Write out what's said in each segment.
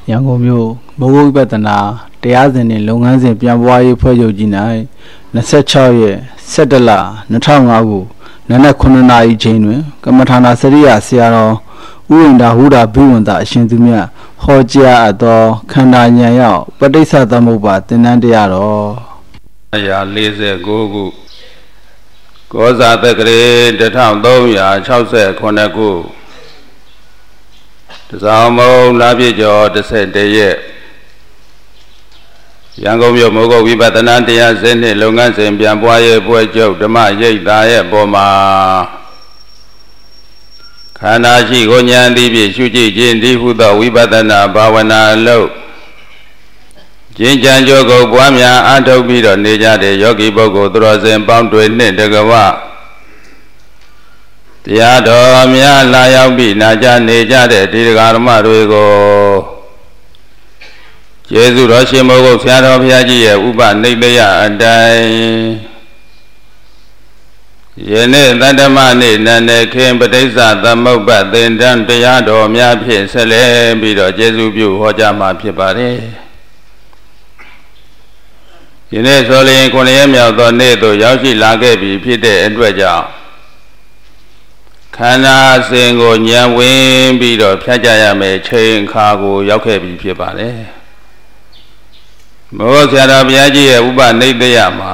ရန်ကုန်မြို့မိုးကုတ်ပတနာတရားစဉ်နဲ့လုပ်ငန်းစဉ်ပြန်ပွားရေးဖွဲ့ချုပ်ကြီး၌26ရက်17လ2005ခုနနက်9နာရီချိန်တွင်ကမ္မထာနာစရိယဆရာတော်ဥဝိန္ဒဟုဒဘိဝန္တအရှင်သူမြတ်ဟောကြားအပ်သောခန္ဓာဉာဏ်ရောက်ပဋိစ္စသမုပ္ပါသင်္นานတရားတော် 149ခုကောဇာတက္ကရေ1368ခုတစောင်းမုံလပြည့်ကျော်11ရက်ရန်ကုန်မြို့မိုးကုတ်ဝိပဿနာတရားစနစ်လုပ်ငန်းစဉ်ပြန်ပွားရေးပွဲချုပ်ဓမ္မရိပ်သာရဲ့ပေါ်မှာခန္ဓာရှိကိုဉာဏ်သည်ဖြင့်ရှုကြည့်ခြင်းဒီဟုသောဝိပဿနာဘာဝနာအလုပ်ကျင့်ကြံကြိုးကိုပွားများအားထုတ်ပြီးတော့နေကြတဲ့ယောဂီပုဂ္ဂိုလ်သူတော်စင်ပေါင်းတွေနှင့်တကဝတရားတော်များလာရောက်ပြီးနာကြားနေကြတဲ့ဒီဃာရမတွေကိုကျေးဇူးတော်ရှင်မိုးကုတ်ဆရာတော်ဘုရားကြီးရဲ့ဥပနိဒယအတိုင်းယနေ့တတ္တမနေ့နန္ဒခင်ပဋိစ္စသမုပ္ပါသင်္တန်တရားတော်များဖြင့်ဆက်လက်ပြီးတော့ကျေးဇူးပြုဟောကြားမှာဖြစ်ပါတယ်ယနေ့ဆိုလျင်9ရက်မြောက်သောနေ့သို့ရောက်ရှိလာခဲ့ပြီဖြစ်တဲ့အတွက်ကြောင့်ခန္ဓာစဉ်ကိုဉာဏ်ဝင်ပြီးတော့ဖြတ်ကြရမယ်ချိန်ခါကိုရောက်ခဲ့ပြီဖြစ်ပါတယ်မိုးဆရာတော်ဘုရားကြီးရဲ့ဥပနိဒယမှာ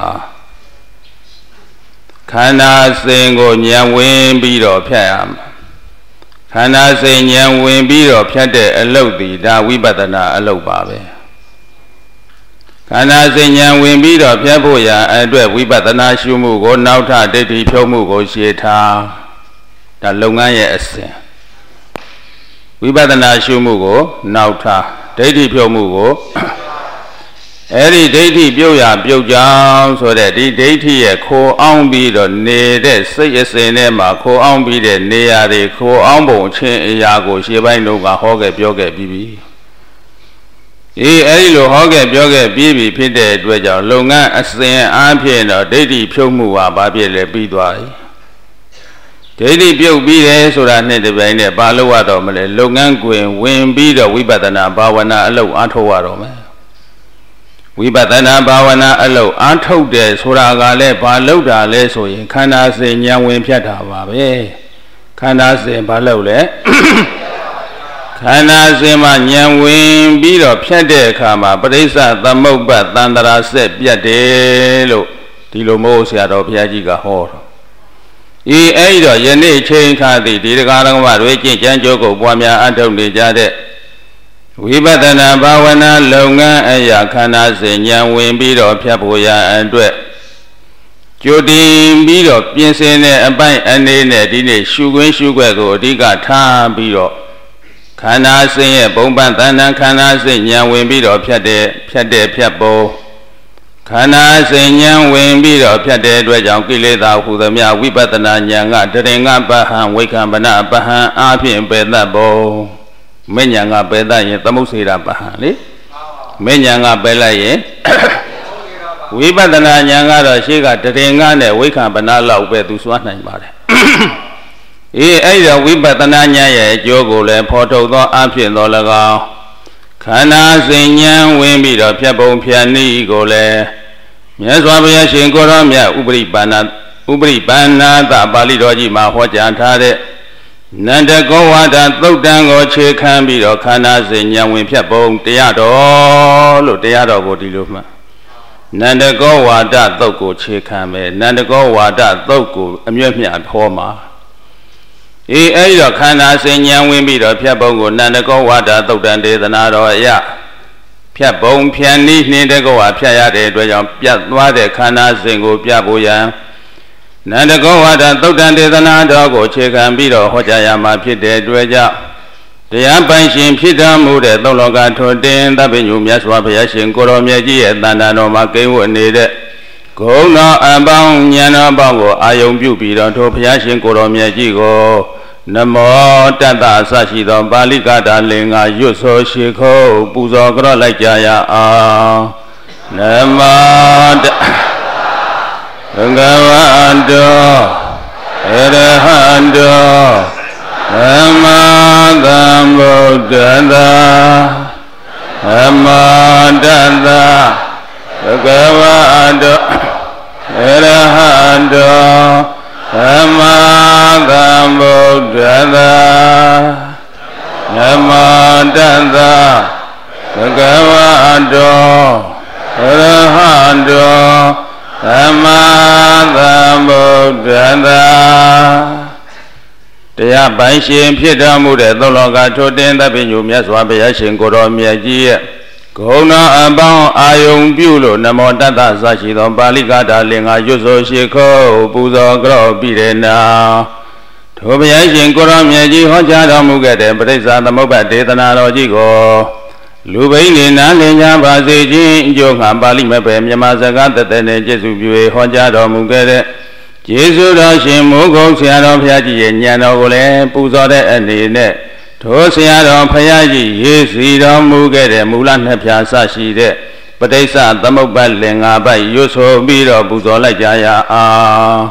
ခန္ဓာစဉ်ကိုဉာဏ်ဝင်ပြီးတော့ဖြတ်ရမယ်ခန္ဓာစဉ်ဉာဏ်ဝင်ပြီးတော့ဖြတ်တဲ့အလုပ်ဒီဒါဝိပဿနာအလုပ်ပါပဲခန္ဓာစဉ်ဉာဏ်ဝင်ပြီးတော့ဖြတ်ဖို့ရာအတွက်ဝိပဿနာရှုမှုကိုနောက်ထဒိဋ္ဌိဖြုတ်မှုကိုရှေ့ထားဒါလုပ်ငန်းရဲ့အစဉ်ဝိပဿနာရှုမှုကိုနောက်ထားဒိဋ္ဌိဖြုတ်မှုကိုအဲ့ဒီဒိဋ္ဌိပြုတ်ရပြုတ်ကြောင်းဆိုတဲ့ဒီဒိဋ္ဌိရဲ့ခိုးအောင်ပြီးတော့နေတဲ့စိတ်အစဉ်ထဲမှာခိုးအောင်ပြီးတဲ့နေရာတွေခိုးအောင်ပုံချင်းအရာကိုရှေ့ပိုင်းတို့ကဟောခဲ့ပြောခဲ့ပြီးပြီအဲ့ဒီလိုဟောခဲ့ပြောခဲ့ပြီးပြီဖြစ်တဲ့အတွက်ကြောင့်လုပ်ငန်းအစဉ်အားဖြင့်တော့ဒိဋ္ဌိဖြုတ်မှုဟာဘာဖြစ်လဲပြီးသွားပြီဒိဋ္ဌိပြုတ်ပြီးတယ်ဆိုတာနဲ့တပြိုင်တည်းဘာလို့ရတော့မလဲလုပ်ငန်းကွင်ဝင်ပြီးတော့ဝိပဿနာဘာဝနာအလုပ်အားထုတ်ရတော့မယ်ဝိပဿနာဘာဝနာအလုပ်အားထုတ်တယ်ဆိုတာကလည်းဘာလုပ်တာလဲဆိုရင်ခန္ဓာစဉ်ဉာဏ်ဝင်ဖြတ်တာပါပဲခန္ဓာစဉ်ဘာလုပ်လဲခန္ဓာစဉ်မှာဉာဏ်ဝင်ပြီးတော့ဖြတ်တဲ့အခါမှာပရိစ္ဆသမုပ္ပါသန္တရာဆက်ပြတ်တယ်လို့ဒီလိုမို့ဆရာတော်ဘုရားကြီးကဟောတော့အဲ့တော့ယနေ့ချိန်ခါသည်ဒီတရားတော်မှာတွေကျင့်ကြံကြိုးကိုပွားများအထောက်နေကြတဲ့ဝိပဿနာဘာဝနာလုပ်ငန်းအရာခန္ဓာစဉ်ဉာဏ်ဝင်ပြီးတော့ဖြတ်ဖို့ရအတွက်ကြိုတင်ပြီးတော့ပြင်ဆင်တဲ့အပိုင်းအနေနဲ့ဒီနေ့ရှုခွင့်ရှုွက်ကိုအဓိကထားပြီးတော့ခန္ဓာစဉ်ရဲ့ဘုံပန်းတဏ္ဍခန္ဓာစဉ်ဉာဏ်ဝင်ပြီးတော့ဖြတ်ဖို့ခန္ဓာစဉ်ဉာဏ်ဝင်ပြီးတော့ဖြတ်တဲ့အတွက်ကြောင့်ကိလေသာဟုသမျှဝိပဿနာဉာဏ်ကတရင်ကပဟံဝိကံပနပဟံအားဖြင့်ပယ်တတ်ဖို့မဲ့ဉာဏ်ကပယ်တတ်ရင်သမုတ်စေတာပဟံလေမဲ့ဉာဏ်ကပယ်လိုက်ရင်ဝိပဿနာဉာဏ်ကတော့ရှေ့ကတရင်ကနဲ့ဝိကံပနလောက်ပဲသူစွမ်းနိုင်ပါတယ်အဲ့ဒီဝိပဿနာဉာဏ်ရဲ့အကျိုးကိုလည်းဖော်ထုတ်သောအဖြစ်သော၎င်းခန္ဓာစဉ်ဉာဏ်ဝင်ပြီးတော့ဖြတ်ပုံဖြတ်နည်းကိုလည်းမြတ်စွာဘုရားရှင်ကိုရောမြတ်ဥပရိပါဏသပါဠိတော်ကြီးမှာဟောကြားထားတဲ့နန္ဒကောဝါဒသုတ်တံကိုခြေခံပြီးတော့ခန္ဓာစဉ်ဉာဏ်ဝင်ဖြတ်ပုံတရားတော်လို့တရားတော်ကိုဒီလိုမှနန္ဒကောဝါဒသုတ်ကိုခြေခံမယ်နန္ဒကောဝါဒသုတ်ကိုအမြဲမြတ်ဟောမှာအဲ့ဒီတော့ခန္ဓာစဉ်ဉာဏ်ဝင်ပြီးတော့ဖြတ်ပုံကိုနန္ဒကောဝါဒသုတ်တံဒေသနာတော်အရဖြတ်ပုံဖြတ်နည်းနှင်းတဲ့ကောဝါဖြတ်ရတဲ့အတွက်ကြောင့်ပြတ်သွားတဲ့ခန္ဓာစဉ်ကိုပြဖို့ရန်နန္ဒကောဝါဒသုတ်တံဒေသနာတော်ကိုခြေခံပြီးတော့ဟောကြားရမှာဖြစ်တဲ့အတွက်ကြောင့်တရားပိုင်ရှင်ဖြစ်တော်မူတဲ့သုံးလောကထိုတင်သဗ္ဗညုမြတ်စွာဘုရားရှင်ကိုရောမြတ်ကြီးရဲ့တဏ္ဍာတော်မှာကိန်းဝတ်နေတဲ့ဂုဏ်တော်အပေါင်းဉာဏ်တော်ပေါင်းကိုအာယုံပြုပြီးတော့ထိုဘုရားရှင်ကိုရောမြတ်ကြီးကိုနမောတတ္တအစရှိသောပါဠိကတာလင်္ကာရွတ်ဆိုရှိခိုးပူဇော်ကြော့လိုက်ကြရအောင်နမောတဘဂဝတောအရဟတောသမ္မာသမ္ဗုဒ္ဓတ္တ Amadanda Bhagavado Arahado Amadambuddhada Amadanda Bhagavado Arahado Amadambuddhadaတရားပိုင်ရှင်ဖြစ်တော်မူတဲ့သုံးလောကထိုတင်သဗ္ဗညုမြတ်စွာဘုရားရှင်ကိုတော်မြတ်ကြီးရဲ့ဂုဏ်တော်အပေါင်းအာယုံပြုလို့နမောတတ္တသရှိသောပါဠိကထာလင်္ကာရွတ်ဆိုရှိခိုးပူဇော်ကြော့ပြီးတဲ့နောက်ထိုဘုရားရှင်ကိုတော်မြတ်ကြီးဟောကြားတော်မူခဲ့တဲ့ပဋိစ္စသမုပ္ပါဒေသနာတော်ကြီးကိုလူဘိန်းနေနာလင်ညာပါစေခြင်းအကျိုးငါပါဠိမဲ့ပဲမြန်မာစကားတသက်နဲ့ကျေးဇူးပြုဟောကြားတော်မူခဲ့တဲ့ကျေးဇူးတော်ရှင်မိုးကုတ်ဆရာတော်ဘုရားကြီးရဲ့ဉာဏ်တော်ကိုလည်းပူဇော်တဲ့အနေနဲ့ထိုဆရာတော်ဘုရားကြီးရေးစီတော်မူခဲ့တဲ့မူလနှစ်ဖြာစရှိတဲ့ပဋိစ္စသမုပ္ပါလင်္ကာပိုက်ရွတ်ဆိုပြီးတော့ပူဇော်လိုက်ကြရအောင်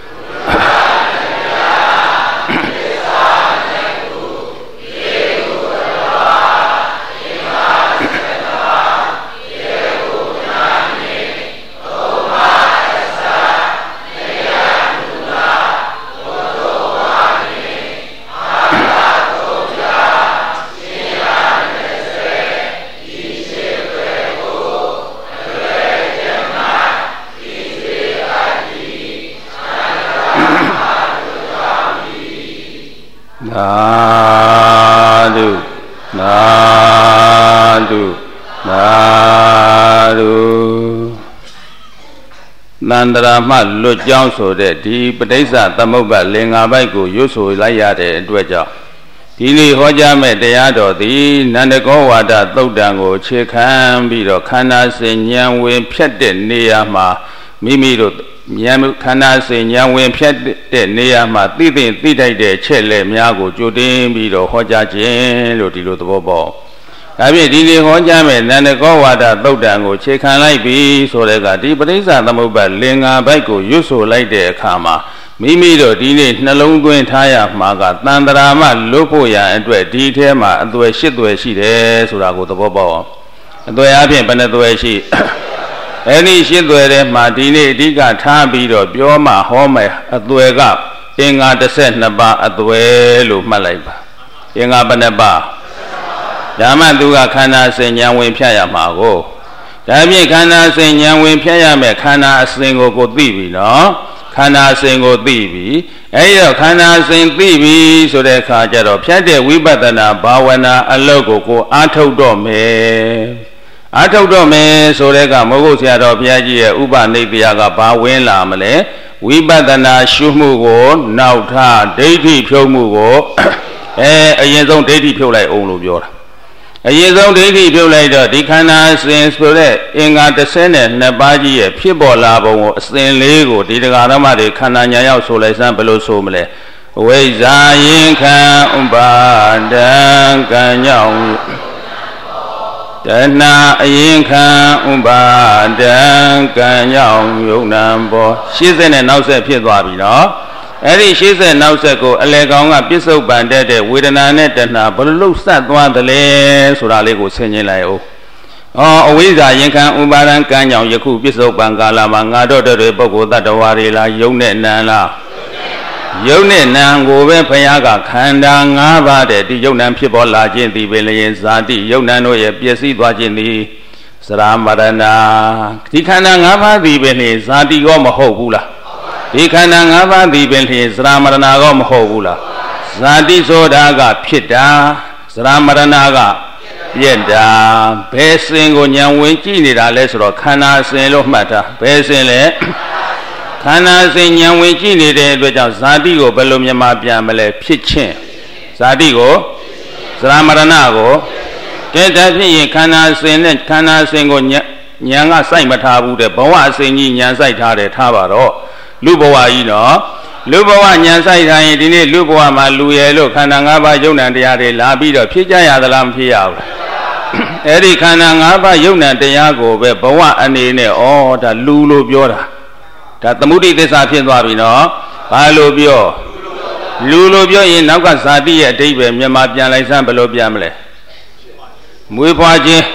သန္တရာမှလွတ်ကြောင်းဆိုတဲ့ဒီပဋိစ္စသမုပ္ပါလင်္ကာပိုက်ကိုရွတ်ဆိုလိုက်ရတဲ့အတွက်ကြောင့်ဒီနေ့ဟောကြားမဲ့တရားတော်သည်နန္ဒကောဝါဒသုတ်တံကိုခြေခံပြီးတော့ခန္ဓာစဉ်ဉာဏ်ဝင်ဖြတ်တဲ့နေရာမှာမိမိတို့ဉာဏ်ခန္ဓာစဉ်ဉာဏ်ဝင်ဖြတ်တဲ့နေရာမှာသိသိသိထိုက်တဲ့ချက်လက်များကိုကြိုတင်ပြီးတော့ဟောကြားခြင်းလို့ဒီလိုသဘောပေါက်ဒါဖြင့်ဒီနေ့ဟောကြားမဲ့နန္ဒကောဝါဒသုတ်တံကိုခြေခံလိုက်ပြီးဆိုတဲ့ကဒီပဋိစ္စသမုပ္ပါလင်္ကာပိုက်ကိုရွတ်ဆိုလိုက်တဲ့အခါမှာမိမိတို့ဒီနေ့နှလုံးသွင်းထားရမှာကတန်တရာမှလွတ်ဖို့ရအတွက်ဒီထဲမှာအသွယ်၈သွယ်ရှိတယ်ဆိုတာကိုသဘောပေါက်အောင်အသွယ်အပြင်ဘယ်နှသွယ်ရှိအဲ့ဒီ၈သွယ်ထဲမှာဒီနေ့အဓိကထားပြီးတော့ပြောမှဟောမယ်အသွယ်ကအင်္ဂါ12ပါးအသွယ်လို့မှတ်လိုက်ပါအင်္ဂါဘယ်နှပါးဒါမှသူကခန္ဓာစဉ်ဉာဏ်ဝင်ဖြတ်ရမှာကိုဒါဖြင့်ခန္ဓာစဉ်ဉာဏ်ဝင်ဖြတ်ရမယ်ခန္ဓာအစဉ်ကိုသိပြီနော်ခန္ဓာစဉ်ကိုသိပြီအဲဒီတော့ခန္ဓာစဉ်သိပြီဆိုတဲ့အခါကျတော့ဖြတ်တဲ့ဝိပဿနာဘာဝနာအလုပ်ကိုအားထုတ်တော့မယ်အားထုတ်တော့မယ်ဆိုတဲ့ကမိုးကုတ်ဆရာတော်ဘုရားကြီးရဲ့ဥပနိဒေယကဘာဝင်လာမလဲဝိပဿနာရှုမှုကိုနောက်ထဒိဋ္ဌိဖြုတ်မှုကိုအရင်ဆုံးဒိဋ္ဌိဖြုတ်လိုက်အောင်လို့ပြောတာအရင်ဆုံးဒိဋ္ဌိပြုတ်လိုက်တော့ဒီခန္ဓာအစဉ်ဆိုတဲ့အင်္ဂါ12ပါးကြီးရဲ့ဖြစ်ပေါ်လာပုံကိုအစဉ်လေးကိုဒီတရားဓမ္မတွေခန္ဓာညာရောက်ဆိုလိုက်စမ်းဘယ်လိုဆိုမလဲဝိဇ္ဇာယင်ခံဥပါဒံကံကြောင့်တဏှာအရင်ခံဥပါဒံကံကြောင့်ယုံနံဘော80နဲ့နောက်ဆက်ဖြစ်သွားပြီနော်အဲ့ဒီ80နောက်ဆက်ကိုအလေကောင်ကပြစ္ဆုတ်ပန်တဲ့ဝေဒနာနဲ့တဏှာဘယ်လိုလုပ်ဆက်သွားသလဲဆိုတာလေးကိုဆင်ခြင်လိုက်အောင်အဝိဇ္ဇာရင်ခံဥပါဒံကံကြောင့်ယခုပြစ္ဆုတ်ပန်ကာလမှာငါတို့တွေပုဂ္ဂိုလ်တ attva တွေလားယုံနဲ့နံလားယုံနဲ့နံကိုပဲဘုရားကခန္ဓာ၅ပါးတဲ့ဒီယုံနံဖြစ်ပေါ်လာခြင်းသည်ပင်လျင်ဇာတိယုံနံတို့ရဲ့ပျက်စီးသွားခြင်းသည်စရာမရဏဒီခန္ဓာ၅ပါးသည်ပင်လျင်ဇာတိရောမဟုတ်ဘူးလားဒီခန္ဓာ၅ပါးသည်ပင်လျင်စရာမရဏကောမဟုတ်ဘူးလားဇာတိဆိုတာကဖြစ်တာစရာမရဏကပြည့်တာဘယ်စင်ကိုဉာဏ်ဝင်ကြည့်နေတာလဲဆိုတော့ခန္ဓာစင်လို့မှတ်တာဘယ်စင်လဲခန္ဓာစင်ဉာဏ်ဝင်ကြည့်နေတဲ့အတွက်ကြောင့်ဇာတိကိုဘယ်လိုမြန်မာပြန်မလဲဖြစ်ခြင်းဇာတိကိုစရာမရဏကိုကဲဒါဖြစ်ရင်ခန္ဓာစင်နဲ့ခန္ဓာစင်ကိုဉာဏ်ကစိုက်မထားဘူးတဲ့ဘဝအစဉ်ကြီးဉာဏ်စိုက်ထားတယ်ထားပါတော့လူဘဝကြီးနော်လူဘဝဉာဏ်ဆိုင်ထားရင်ဒီနေ့လူဘဝမှာလူရယ်လို့ခန္ဓာ၅ပါးယုံနံတရားတွေလာပြီးတော့ဖြစ်ကြရသလားမဖြစ်ရဘူးအဲ့ဒီခန္ဓာ၅ပါးယုံနံတရားကိုပဲဘဝအနေနဲ့ဒါလူလို့ပြောတာဒါသမုဒိသစ္စာဖြစ်သွားပြီနော်ဘာလို့ပြောလူလို့ပြောရင်နောက်ကဇာတိရဲ့အဓိပ္ပာယ်မြန်မာပြန်လိုက်စမ်းဘယ်လိုပြန်မလဲမွေးဖွားခြင်း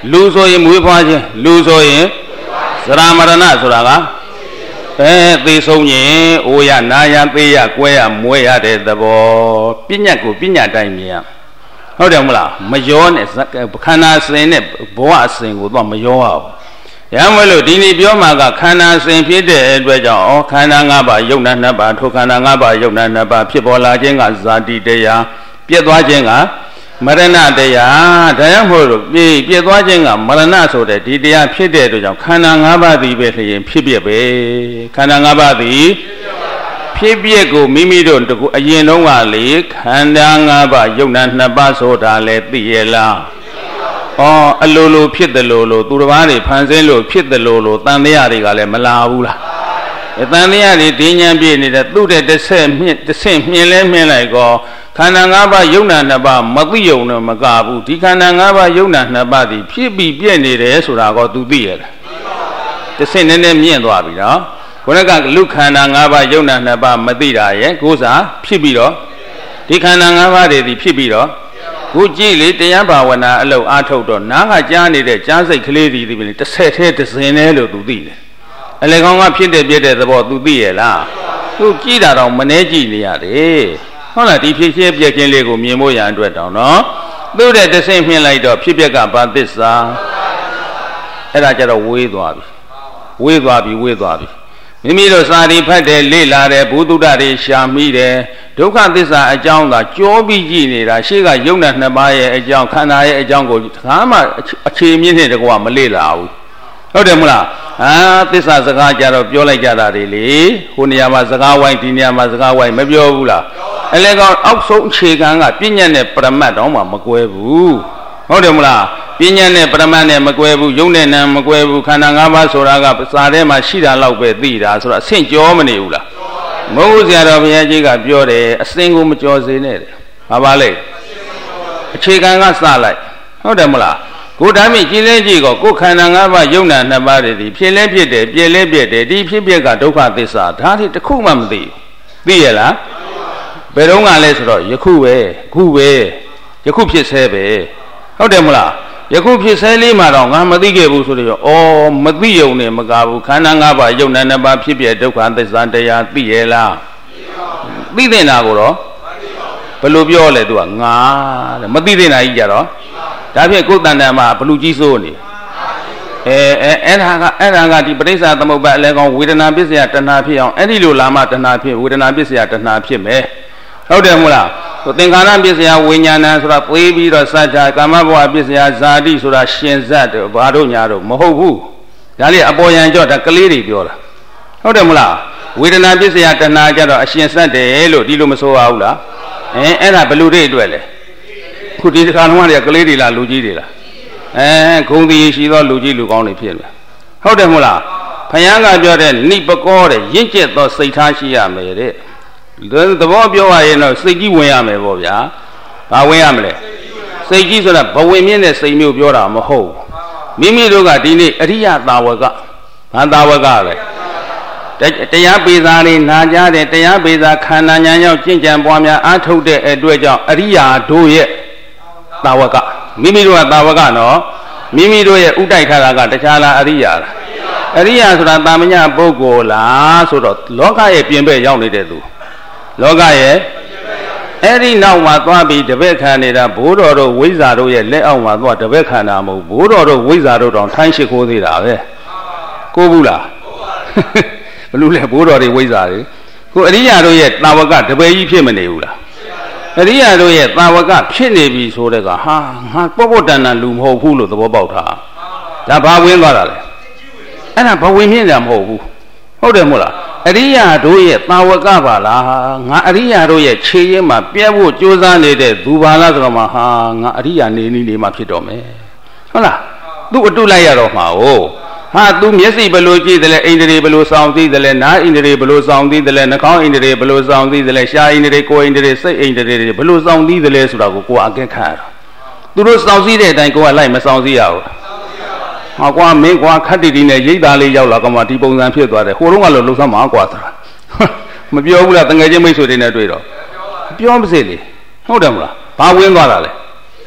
လူဆိုရင်မွေးဖွားခြင်းလူဆိုရင်သရမရဏဆိုတာကသေဆုံးရင်အိုရနာရသေးရကွဲရမွဲရတဲ့သဘောပညာကိုပညာတိုင်းမြင်ရဟုတ်တယ်မလားမရောနဲ့ခန္ဓာစဉ်နဲ့ဘဝအစဉ်ကိုတော့မရောရဘူးရမလို့ဒီနေ့ပြောမှာကခန္ဓာစဉ်ဖြစ်တဲ့အတွက်ကြောင့်ခန္ဓာ၅ပါးယုတ်နာနှစ်ပါးထိုခန္ဓာ၅ပါးယုတ်နာနှစ်ပါးဖြစ်ပေါ်လာခြင်းကဇာတိတရားပြည့်သွားခြင်းကမရဏတရားဒါကြောင့်မို့လို့ပြည့်သွားခြင်းကမရဏဆိုတဲ့ဒီတရားဖြစ်တဲ့အတွက်ကြောင့်ခန္ဓာ၅ပါးသည်ပဲလျင်ဖြစ်ပြပဲခန္ဓာ၅ပါးသည်ဖြစ်ပြကိုမိမိတို့တကူအရင်တုန်းကလေခန္ဓာ၅ပါးယုတ်နာနှစ်ပါးဆိုတာလဲသိရဲ့လားအလိုလိုဖြစ်တယ်လို့သူတစ်ပါးတွေဖန်ဆင်းလို့ဖြစ်တယ်လို့တန်တရားတွေကလည်းမလာဘူးလားတန်တရားတွေဒီဉာဏ်ပြည့်နေတဲ့သူ့တဲ့တစ်ဆင့်မြင်လဲမြင်လိုက်ကောခန္ဓာ၅ပါးယုံနာနှစ်ပါးမသိယုံတော့မကဘူးဒီခန္ဓာ၅ပါးယုံနာနှစ်ပါးဒီဖြစ်ပြီးပြည့်နေတယ်ဆိုတာကောသူသိရလားတစ်ဆင့်နည်းနည်းမြင့်သွားပြီနော်ခုနကလူခန္ဓာ၅ပါးယုံနာနှစ်ပါးမသိတာရဲ့ကိုးစားဖြစ်ပြီးတော့ဒီခန္ဓာ၅ပါးတွေဒီဖြစ်ပြီးတော့ခုကြည့်လေတရားဘာဝနာအလုပ်အားထုတ်တော့နားကကြားနေတဲ့ကြားစိတ်ကလေးဒီပဲတစ်ဆက်သေးတစ်စင်သေးလို့သူသိတယ်အလေကောင်းကဖြစ်တဲ့ပြည့်တဲ့သဘောသူသိရဲ့လားသူကြည့်တာတော့မနှဲကြည့်နေရတယ်ဟုတ်လားဒီဖြစ်ပြည့်ခြင်းလေးကိုမြင်ဖို့ရန်အတွက်တောင်နော်သူ့တဲ့တစ်ဆင့်မြင်လိုက်တော့ဖြစ်ပြက်ကဘာသစ္စာအဲ့ဒါကြတော့ဝေးသွားပြီမိမိတို့စာရီဖတ်တယ်လေ့လာတယ်ဘုသူဒ္ဓတွေရှာမိတယ်ဒုက္ခသစ္စာအကြောင်းသာကြောပြီးကြည့်နေတာရှေ့ကယုံနာနှစ်ပါးရဲ့အကြောင်းခန္ဓာရဲ့အကြောင်းကိုဒါမှအခြေမြင့်နဲ့တကွာမလေ့လာဘူးဟုတ်တယ်မလားသစ္စာစကားကြတော့ပြောလိုက်ကြတာတွေလေဟိုနေရာမှာစကားဝိုင်းဒီနေရာမှာစကားဝိုင်းမပြောဘူးလားအလေကောင်အောက်ဆုံးအခြေခံကပြဉ္ညာနဲ့ပရမတ်တောင်မှမကွဲဘူးဟုတ်တယ်မလားပညာနဲ့ပရမတ်နဲ့မကွဲဘူးယုံနဲ့နာမကွဲဘူးခန္ဓာ၅ပါးဆိုတာကစာထဲမှာရှိတာလောက်ပဲသိတာဆိုတော့အဆင့်ကျော်မနေဘူးလားမဟုတ်ဆရာတော်ဘုရားကြီးကပြောတယ်အစင်ကိုမကျော်စေနဲ့တဲ့ဘာပါလဲအခြေခံကစလိုက်ဟုတ်တယ်မလားကိုဓာမိကြည်လဲကြည့်ကိုခန္ဓာ၅ပါးယုံနာနှစ်ပါးတွေဒီဖြစ်လဲဖြစ်တယ်ပြည့်လဲပြည့်တယ်ဒီဖြစ်ပြက်ကဒုက္ခသစ္စာဒါတွေတစ်ခုမှမသိသိရလားဘယ်တော့မှလဲဆိုတော့ယခုပဲယခုဖြစ်ဆဲပဲဟုတ်တယ်မလားယခုဖြစ်ဆဲလေးမှာတော့ငါမသိခဲ့ဘူးဆိုတော့မသိယုံနဲ့မကဘူးခန္ဓာ၅ပါးယုံနာနှစ်ပါးဖြစ်ပြဒုက္ခသစ္စာတရားသိရဲ့လားသိတဲ့နာကိုတော့ဘယ်လိုပြောလဲသူကငါတဲ့မသိတဲ့နာကြီးကြတော့ဒါဖြင့်ကိုယ်တန်တန်မှာဘလူကြီးစိုးနေအဲ့ဒါကဒီပဋိစ္စသမုပ္ပါအလဲကောင်ဝေဒနာပစ္စယတဏှာဖြစ်အောင်အဲ့ဒီလိုလာမှတဏှာဖြစ်ဝေဒနာပစ္စယတဏှာဖြစ်မယ်ဟုတ်တယ်မဟုတ်လားသင်္ခါရပစ္စယဝိညာဏဆိုတာပွေးပြီးတော့စัจ जा ကာမဘဝပစ္စယဇာတိဆိုတာရှင်ဇတ်တို့ဘာတို့ညာတို့မဟုတ်ဘူးဒါလေးအပေါ်ယံကြော့ဒါကလေးတွေပြောတာဟုတ်တယ်မလားဝေဒနာပစ္စယတဏှာကြတော့အရှင်ဇတ်တယ်လို့ဒီလိုမဆိုရဘူးလားအဲ့ဒါဘလူတွေအတွက်လေခုဒီတစ်ခါလုံးကကလေးတွေလားလူကြီးတွေလားဂုံတီရှိသောလူကြီးလူကောင်းတွေဖြစ်လာဟုတ်တယ်မဟုတ်လားဘုရားကပြောတဲ့နိပကောတဲ့ရင့်ကျက်သောစိတ်ထားရှိရမယ်တဲ့သဘောပြောရရင်တော့စိတ်ကြီးဝင်ရမယ်ပေါ့ဗျာဘာဝင်ရမလဲစိတ်ကြီးဆိုတာဘဝင်မြင့်တဲ့စိတ်မျိုးပြောတာမဟုတ်မိမိတို့ကဒီနေ့အရိယသာဝကဘာသာဝကလဲတရားပေစာတွေနာကြတဲ့တရားပေစာခန္ဓာဉာဏ်ရောက်ကျင့်ကြံပွားများအားထုတ်တဲ့အတွက်ကြောင့်အရိယာတို့ရဲ့သာဝကမိမိတို့ကသာဝကနော်မိမိတို့ရဲ့ဥတိုက်ထားတာကတခြားလားအရိယာလားအရိယာဆိုတာတာမညပုဂ္ဂိုလ်လားဆိုတော့လောကရဲ့ပြင်ပရောက်နေတဲ့သူလောကရဲ့အဲ့ဒီနောက်မှာသွားပြီးတပည့်ခံနေတာဘိုးတော်တို့ဝိဇ္ဇာတို့ရဲ့လက်အောက်မှာသွားတပည့်ခံတာမဟုတ်ဘိုးတော်တို့ဝိဇ္ဇာတို့တောင်ထိုင်းရှိခိုးသေးတာပဲကိုဘူးလားဘလို့လဲဘိုးတော်တွေဝိဇ္ဇာတွေကိုအရိယာတို့ရဲ့တာဝကတပည့်ကြီးဖြစ်မနေဘူးလားအရိယာတို့ရဲ့တာဝကဖြစ်နေပြီဆိုတဲ့ကဟာငါပေါ့ပေါ့တန်တန်လူမဟုတ်ဘူးလို့သဘောပေါက်တာဒါဘာဝင်သွားတာလဲအဲ့ဒါဘဝင်မြင့်တာမဟုတ်ဘူးဟုတ်တယ်မို့လားအရိယာတို့ရဲ့တာဝကပါလားငါအရိယာတို့ရဲ့ခြေရင်းမှာပြဲဖို့ကြိုးစားနေတဲ့သူပါလားဆိုတော့မှဟာငါအရိယာနေမှဖြစ်တော့မယ်ဟုတ်လားသူ့အတုလိုက်ရတော့မှာ哦ဟာသူမျက်စိဘယ်လိုကြည့်တယ်လဲအိန္ဒြေဘယ်လိုစောင့်သိတယ်လဲနားအိန္ဒြေဘယ်လိုစောင့်သိတယ်လဲနှာခေါင်းအိန္ဒြေဘယ်လိုစောင့်သိတယ်လဲရှားအိန္ဒြေကိုယ်အိန္ဒြေစိတ်အိန္ဒြေတွေဘယ်လိုစောင့်သိတယ်လဲဆိုတာကိုကိုယ်အကဲခတ်ရတာသူတို့စောင့်သိတဲ့အတိုင်းကိုယ်ကလိုက်မစောင့်သိရဘူးဟာကွာမင်းကွာခတ်တီနဲ့ရိတ်သားလေးရောက်လာကမှဒီပုံစံဖြစ်သွားတယ်ဟိုတုန်းကလို့လှုပ်ဆမ်းမှာကွာဆိုတာမပြောဘူးလားတငယ်ချင်းမိတ်ဆွေတွေနဲ့တွေ့တော့ပြောမစေလေဟုတ်တယ်မလားဘာဝင်သွားတာလဲ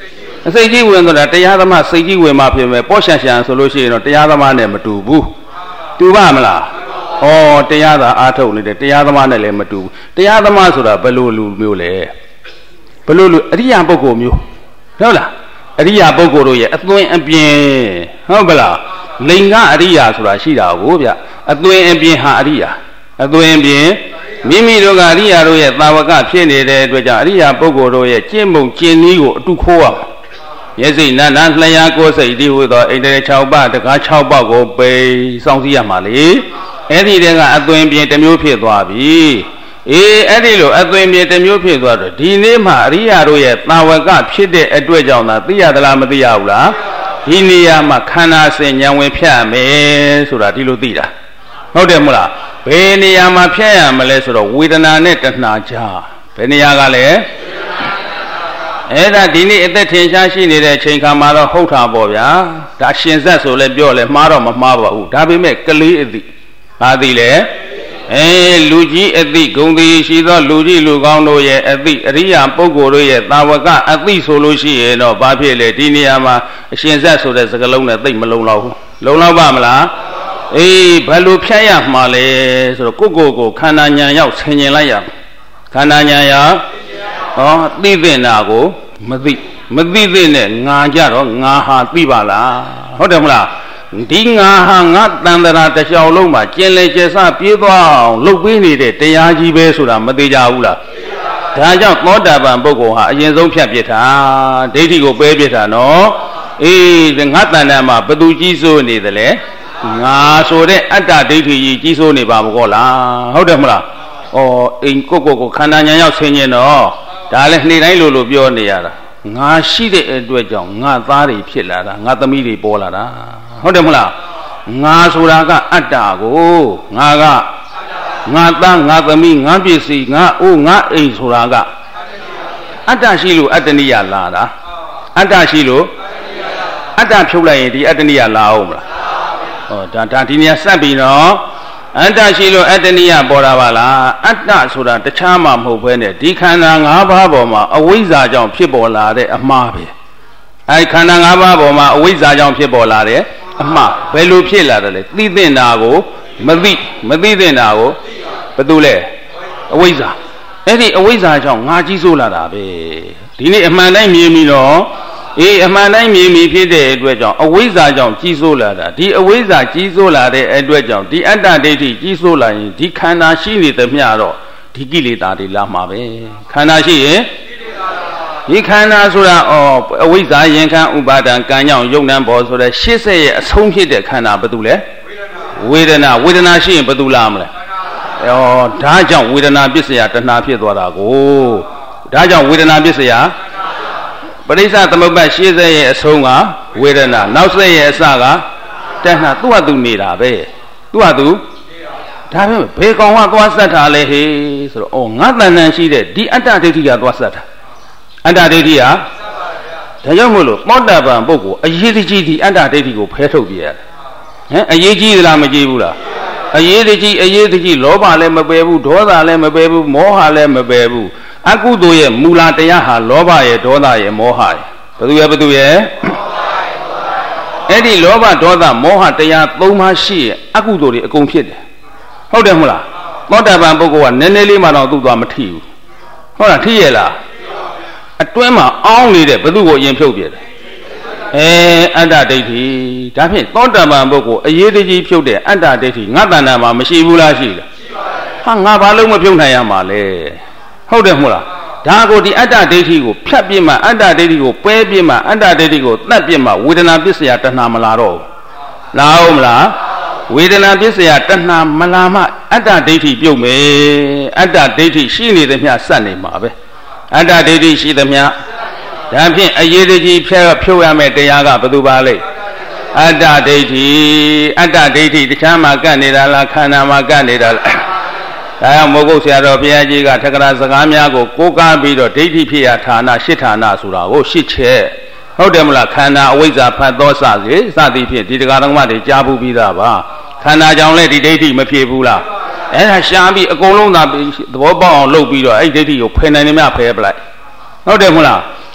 စိတ်ကြီးဝင်ဆိုတာတရားသမားစိတ်ကြီးဝင်မှဖြစ်မယ်ပေါ့ရှန်ဆိုလို့ရှိရင်တော့တရားသမားနဲ့မတူဘူးတူပါမလားဩတရားသာအားထုတ်နေတယ်တရားသမားနဲ့လည်းမတူဘူးတရားသမားဆိုတာဘယ်လိုလူမျိုးလဲဘယ်လိုလူအရိယာပုဂ္ဂိုလ်မျိုးဟုတ်လားအရိယာပုဂ္ဂိုလ်တို့ရဲ့အသွင်အပြင်ဟုတ်ပလားလိင်ကအရိယာဆိုတာရှိတာကိုဗျအသွင်အပြင်ဟာအရိယာအသွင်အပြင်မိမိတို့ကအရိယာတို့ရဲ့သာဝကဖြစ်နေတဲ့အတွက်ကြောင့်အရိယာပုဂ္ဂိုလ်တို့ရဲ့ကျင့်မုံကျင့်နည်းကိုအတုခိုးရမျက်စိနာနာလျှာကိုယ်စိတ်ဒီဟူသောအိန္ဒြေ6ပါးတကား6ပါးကိုပိစောင့်စည်းရမှာလေအဲ့ဒီတည်းကအသွင်ပြင်တစ်မျိုးဖြစ်သွားပြီအဲ့ဒီလိုအသွင်ပြင်တစ်မျိုးဖြစ်သွားတော့ဒီနေ့မှအရိယာတို့ရဲ့သာဝကဖြစ်တဲ့အတွက်ကြောင့်သာသိရသလားမသိရဘူးလားဒီနေရာမှာခန္ဓာစဉ်ဉာဏ်ဝင်ဖြတ်မယ်ဆိုတာဒီလိုသိတာဟုတ်တယ်မလားဘယ်နေရာမှာဖြတ်ရမလဲဆိုတော့ဝေဒနာနဲ့တဏှာကြားဘယ်နေရာကလဲအဲ့ဒါဒီနေ့အသက်ထင်ရှားရှိနေတဲ့အချိန်ခါမှာတော့ဟုတ်တာပေါ့ဗျာဒါရှင်ဆက်ဆိုလဲပြောလဲမှားတော့မမှားပါဘူးဒါပေမဲ့ကလေးအသိဘာသိလဲလူကြီးအသိဂုဏ်သိရှိသောလူကြီးလူကောင်းတို့ရဲ့အသိအရိယာပုဂ္ဂိုလ်တို့ရဲ့သာဝကအသိဆိုလို့ရှိရင်တော့ဘာဖြစ်လဲဒီနေရာမှာအရှင်ဆက်ဆိုတဲ့စကားလုံးနဲ့သိမလုံလောက်ဘူးလုံလောက်ပါမလားဘယ်လိုဖြတ်ရမှာလဲဆိုတော့ကိုခန္ဓာဉာဏ်ရောက်ဆင်ញင်လိုက်ရခန္ဓာဉာဏ်ရောက်သိတဲ့နာကိုမသိတဲ့နဲ့ငါကြတော့ငါဟာသိပါလားဟုတ်တယ်မလားဒီငါဟာငါတန်တရာတစ်လျှောက်လုံးမှာကျင်လေကျဆပြေးသွားအောင်လှုပ်ပေးနေတဲ့တရားကြီးပဲဆိုတာမသိကြဘူးလားဒါကြောင့်သောတာပန်ပုဂ္ဂိုလ်ဟာအရင်ဆုံးဖြတ်ပြစ်တာဒိဋ္ဌိကိုပယ်ပြစ်တာနော်ငါတန်တရာမှာဘသူကြီးစိုးနေတယ်လဲငါဆိုတဲ့အတ္တဒိဋ္ဌိကြီးကြီးစိုးနေပါမကောလားဟုတ်တယ်မလားကိုခန္ဓာဉာဏ်ရောက်ဆင်းရင်တော့ဒါလည်းနေ့တိုင်းလိုပြောနေရတာငါရှိတဲ့အတွက်ကြောင့်ငါသားတွေဖြစ်လာတာငါသမီးတွေပေါ်လာတာဟုတ်တယ်မလားငါဆိုတာကအတ္တကိုငါသားငါသမီးငါပစ္စည်းငါအိုးငါအိမ်ဆိုတာကအတ္တရှိလို့အတ္တနိယလာတာအတ္တရှိလို့အတ္တဖြုတ်လိုက်ရင်ဒီအတ္တနိယလာအောင်မလားဒါဒီနေရာစပ်ပြီးတော့အတ္တရှိလို့အတ္တနိယပေါ်တာပါလားအတ္တဆိုတာတခြားမှမဟုတ်ဘဲနဲ့ဒီခန္ဓာ၅ပါးပေါ်မှာအဝိဇ္ဇာကြောင့်ဖြစ်ပေါ်လာတဲ့အမှားပဲခန္ဓာ၅ပါးပေါ်မှာအဝိဇ္ဇာကြောင့်ဖြစ်ပေါ်လာတဲ့အမှားဘယ်လိုဖြစ်လာတယ်လဲသိတဲ့နာကိုမသိတဲ့နာကိုဘာတူလဲအဝိဇ္ဇာအဲ့ဒီအဝိဇ္ဇာကြောင့်ငါကြီးစိုးလာတာပဲဒီနေ့အမှန်တိုင်းမြင်ပြီးတော့အမှန်တိုင်းမြင်ပြီးဖြစ်တဲ့အတွက်ကြောင့်အဝိဇ္ဇာကြောင့်ကြီးစိုးလာတာဒီအဝိဇ္ဇာကြီးစိုးလာတဲ့အတွက်ကြောင့်ဒီအတ္တဒိဋ္ဌိကြီးစိုးလာရင်ဒီခန္ဓာရှိနေသမျှတော့ဒီကိလေသာတွေလာမှာပဲခန္ဓာရှိရင်ဒီခန္ဓာဆိုတာအဝိဇ္ဇာယင်ခံဥပါဒံကံကြောင့်ယုံနံဘောဆိုတဲ့80ရဲ့အဆုံးဖြစ်တဲ့ခန္ဓာဘာတူလဲဝေဒနာရှိရင်ဘာတူလာမလဲဒါကြောင့်ဝေဒနာပစ္စယတဏှာဖြစ်သွားတာကိုဒါကြောင့်ဝေဒနာပစ္စယပရိစ္ဆသမုပ္ပါ80ရဲ့အဆုံးကဝေဒနာနောက်ဆက်ရဲ့အစကတဏှာသူ့ဟာသူနေတာပဲသူ့ဟာသူဒါပဲဘယ်ကောင်ကသွားဆက်တာလဲဟေးဆိုတော့ငါတဏ္ဍန်ရှိတဲ့ဒီအတ္တဒိဋ္ဌိကသွားဆက်တာအတ္တဒိဋ္ဌိဟာဒါကြောင့်မို့လို့သောတာပန်ပုဂ္ဂိုလ်အရေးကြီးဒီအတ္တဒိဋ္ဌိကိုဖယ်ထုတ်ပြရတယ်အရေးကြီးသလားမကြီးဘူးလားအရေးကြီးလောဘလည်းမပယ်ဘူးဒေါသလည်းမပယ်ဘူးမောဟလည်းမပယ်ဘူးအကုသိုလ်ရဲ့မူလတရားဟာလောဘရဲ့ဒေါသရဲ့မောဟရဲ့ဘယ်သူရဲ့အဲ့ဒီလောဘဒေါသမောဟတရား၃ပါးရှိရဲ့အကုသိုလ်တွေအကုန်ဖြစ်တယ်ဟုတ်တယ်မဟုတ်လားသောတာပန်ပုဂ္ဂိုလ်ကနည်းနည်းလေးမှတော့သူ့သွားမထိဘူးဟုတ်လားထိရဲ့လားအတွင်းမှာအောင်းနေတဲ့ဘသူကိုအရင်ဖြုတ်ပြတယ်အတ္တဒိဋ္ဌိဒါဖြင့်သောတာပန်ပုဂ္ဂိုလ်အရေးတကြီးဖြုတ်တဲ့အတ္တဒိဋ္ဌိငါတဏ္ဍာမှာမရှိဘူးလားရှိတယ်ဟာငါဘာလို့မဖြုတ်နိုင်ရမှာလဲဟုတ်တယ်မဟုတ်လားဒါကိုဒီအတ္တဒိဋ္ဌိကိုဖြတ်ပြစ်မှအတ္တဒိဋ္ဌိကိုပယ်ပြစ်မှအတ္တဒိဋ္ဌိကိုသတ်ပြစ်မှဝေဒနာပစ္စယတဏှာမလာတော့လာအောင်မလားဝေဒနာပစ္စယတဏှာမလာမှအတ္တဒိဋ္ဌိပြုတ်မယ်အတ္တဒိဋ္ဌိရှိနေသမျှစက်နေမှာပဲအတ္တဒိဋ္ဌိရှိသမျှဒါဖြင့်အရေးတကြီးဖြုတ်ရမယ်တရားကဘယ်သူပါလဲအတ္တဒိဋ္ဌိတခြားမှာကပ်နေတာလားခန္ဓာမှာကပ်နေတာလားဒါကြောင့်မိုးကုတ်ဆရာတော်ဘုရားကြီးကထက္ကရာစကားများကိုကိုးကားပြီးတော့ဒိဋ္ဌိဖြစ်ရာဌာန၈ဌာနဆိုတာကို၈ချက်ဟုတ်တယ်မလားခန္ဓာအဝိဇ္ဇာဖတ်သောစသည်ဖြင့်ဒီတရားတော်မှတွေကြားဘူးပြီးသားပါခန္ဓာကြောင့်လည်းဒီဒိဋ္ဌိမဖြစ်ဘူးလားအဲ့ဒါရှားပြီးအကုန်လုံးသာသဘောပေါက်အောင်လုပ်ပြီးတော့အဲ့ဒိဋ္ဌိကိုဖယ်နိုင်နေမှဖယ်ပလိုက်ဟုတ်တယ်မလား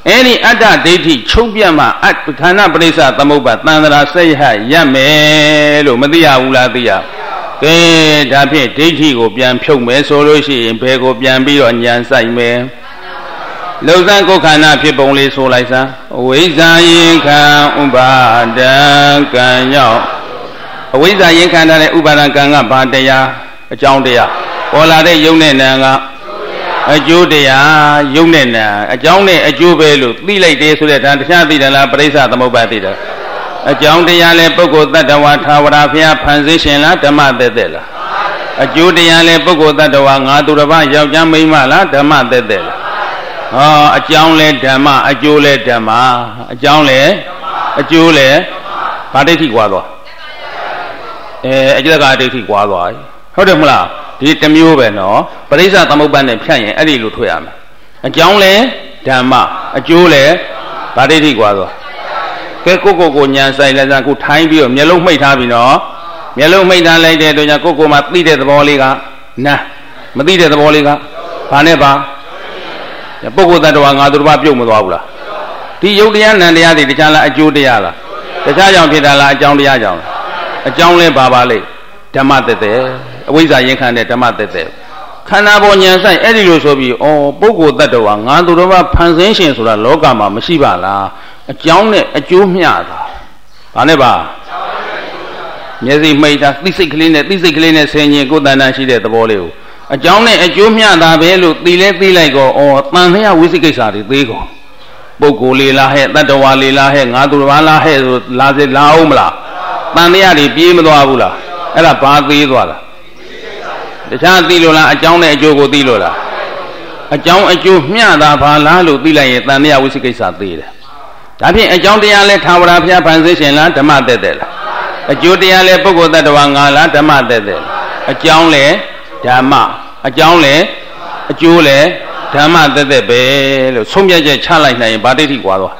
Any other deity, Chobiama, at Kana Presa, Tamoba, Tandra, say, Yame, Madia, Uladia. Dapi, deity, Gobian, Pome, Soloshi, and Pego, Biambi, and Yansai, me. Lozango Kana, people only so like that. Wiza Yinka, Uba, Dan, Kanyao. Wiza Yinka, Uba, and Kanga, Bandea, a John Dea. All are the Yunanga. A Judea, Yunena, a Johnny, a Jubelu, the lady so that Antisanti and La Presa, the Mobadida. A John de Yale Pogo that the Watawafia position at the Madedella. A Judeale Pogo that the Wangadurava, Yamimala, the Madedella. Oh, a John Le Dama, a Jule Dama, a John Le, a Jule, Padeti Guado. A Jagati Guado. Hodemla. Di temu no, Parisa Tamoban and Pian, Eddie Lutuam. A John Le, Dama, a Jule, Padeti Guado. Keko Gonya Silent good time view, Yellow made Habino, Yellow made a lady to Yacoco Matide the Boliga, nah, Matide the Boliga, Paneba, the Pogo that one other Babu. The Yudian and the Adi, the Chala, a Judiala, the Chajan Pidala, John the Ajan, a John Le Babale, Tamate. Wiza Yankan Tamate. Canabonia say Eddie Lusobi or Bogo that the one, Andurova Pansians or Logama, Mashibala, a John, a Jumiata. Paneba. Yes, he made a physically saying good than she did the volleyball. A John, a Jumiata, Belu, the Lego or Tania Wizikisari, they go. Bogo Lila head, that the Walila head, Andurvala head, Lazi Laumla, Tania, the Bimdoavula, and a Padi. The child Dilola, a John a Jogo Dilola. A John a Jew, Miada, Palalu, Dila, Tania Wizikisa did. Tapi a John Diale Tower of your position, La Tamadel. A Judiale Pogo that Wangala, Tamadel. A John Le, Dama, a John Le, a Jule, Tamadel, Sumia Chala, Baditi Guado.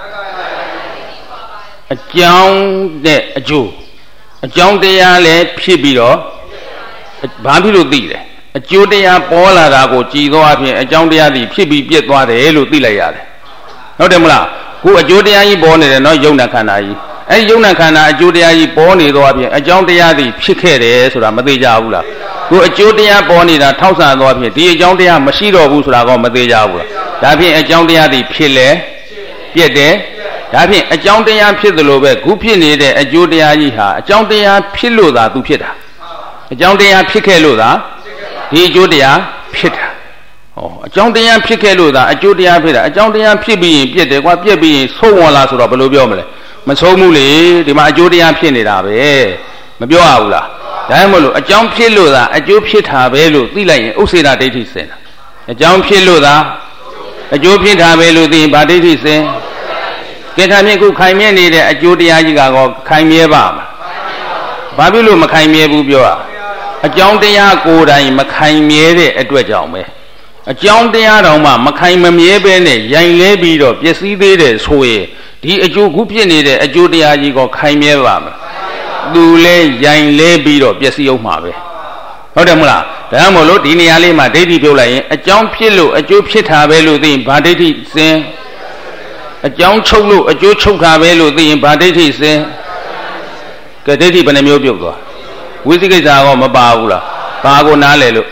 A John de a Jew. A John Diale Pibiro. Babilu dile. A Judea Pola Rago, Gido, a John Diadi, Pibi, Pietwa, the Elu Dilayade. No demla, who a Judea born and not Yona Kanai. A Yona Kana, a Judea born in a John Diadi, Picade, or Madeja Ula. Who a Judea born in a thousand of here, the John Dia Machiro Busrago Madeja Ula. That be a John Diadi Pile, Piede, that be a John Dia Pidolo, Gupin, a Judea Yiha, a John Dia Piluda to Pita. A John Dia Picaluda, he Judia Pita. Oh, a John Dia Picaluda, a Judia Pita, a John Dia Pibi, Piede, what Pibi, so one last of Balubio, Masomuli, the Majudia Pinida, Mabiola, Diamolo, a John Piluda, a Jew Pita, Belu, Dilay, Usida Datis, a John Piluda, a Jew Pita, Belu, the Baditis, get a Miku Kaimini, a Judia Yigago, Kaimieba, Babilu Makaimia Bubioa. A John Dia Goda in Makaimere at Wedjame. A John Dia Roma, Makaimabene, Yang Lebido, Yesi de Soe, the Aju Gupianide, a Judia Yigo Kaimeva. Dule, Yang Lebido, Yesi Omabe. Hodamula, the Amolo, Diniali, my daddy Bola, a John Pillow, a Jew Pita Velu, the Badeti, say. A John Cholu, a Jew Choka Velu, the Badeti, say. Gadeti Banamio. Wizikago Mabaula, Bago Nalelu.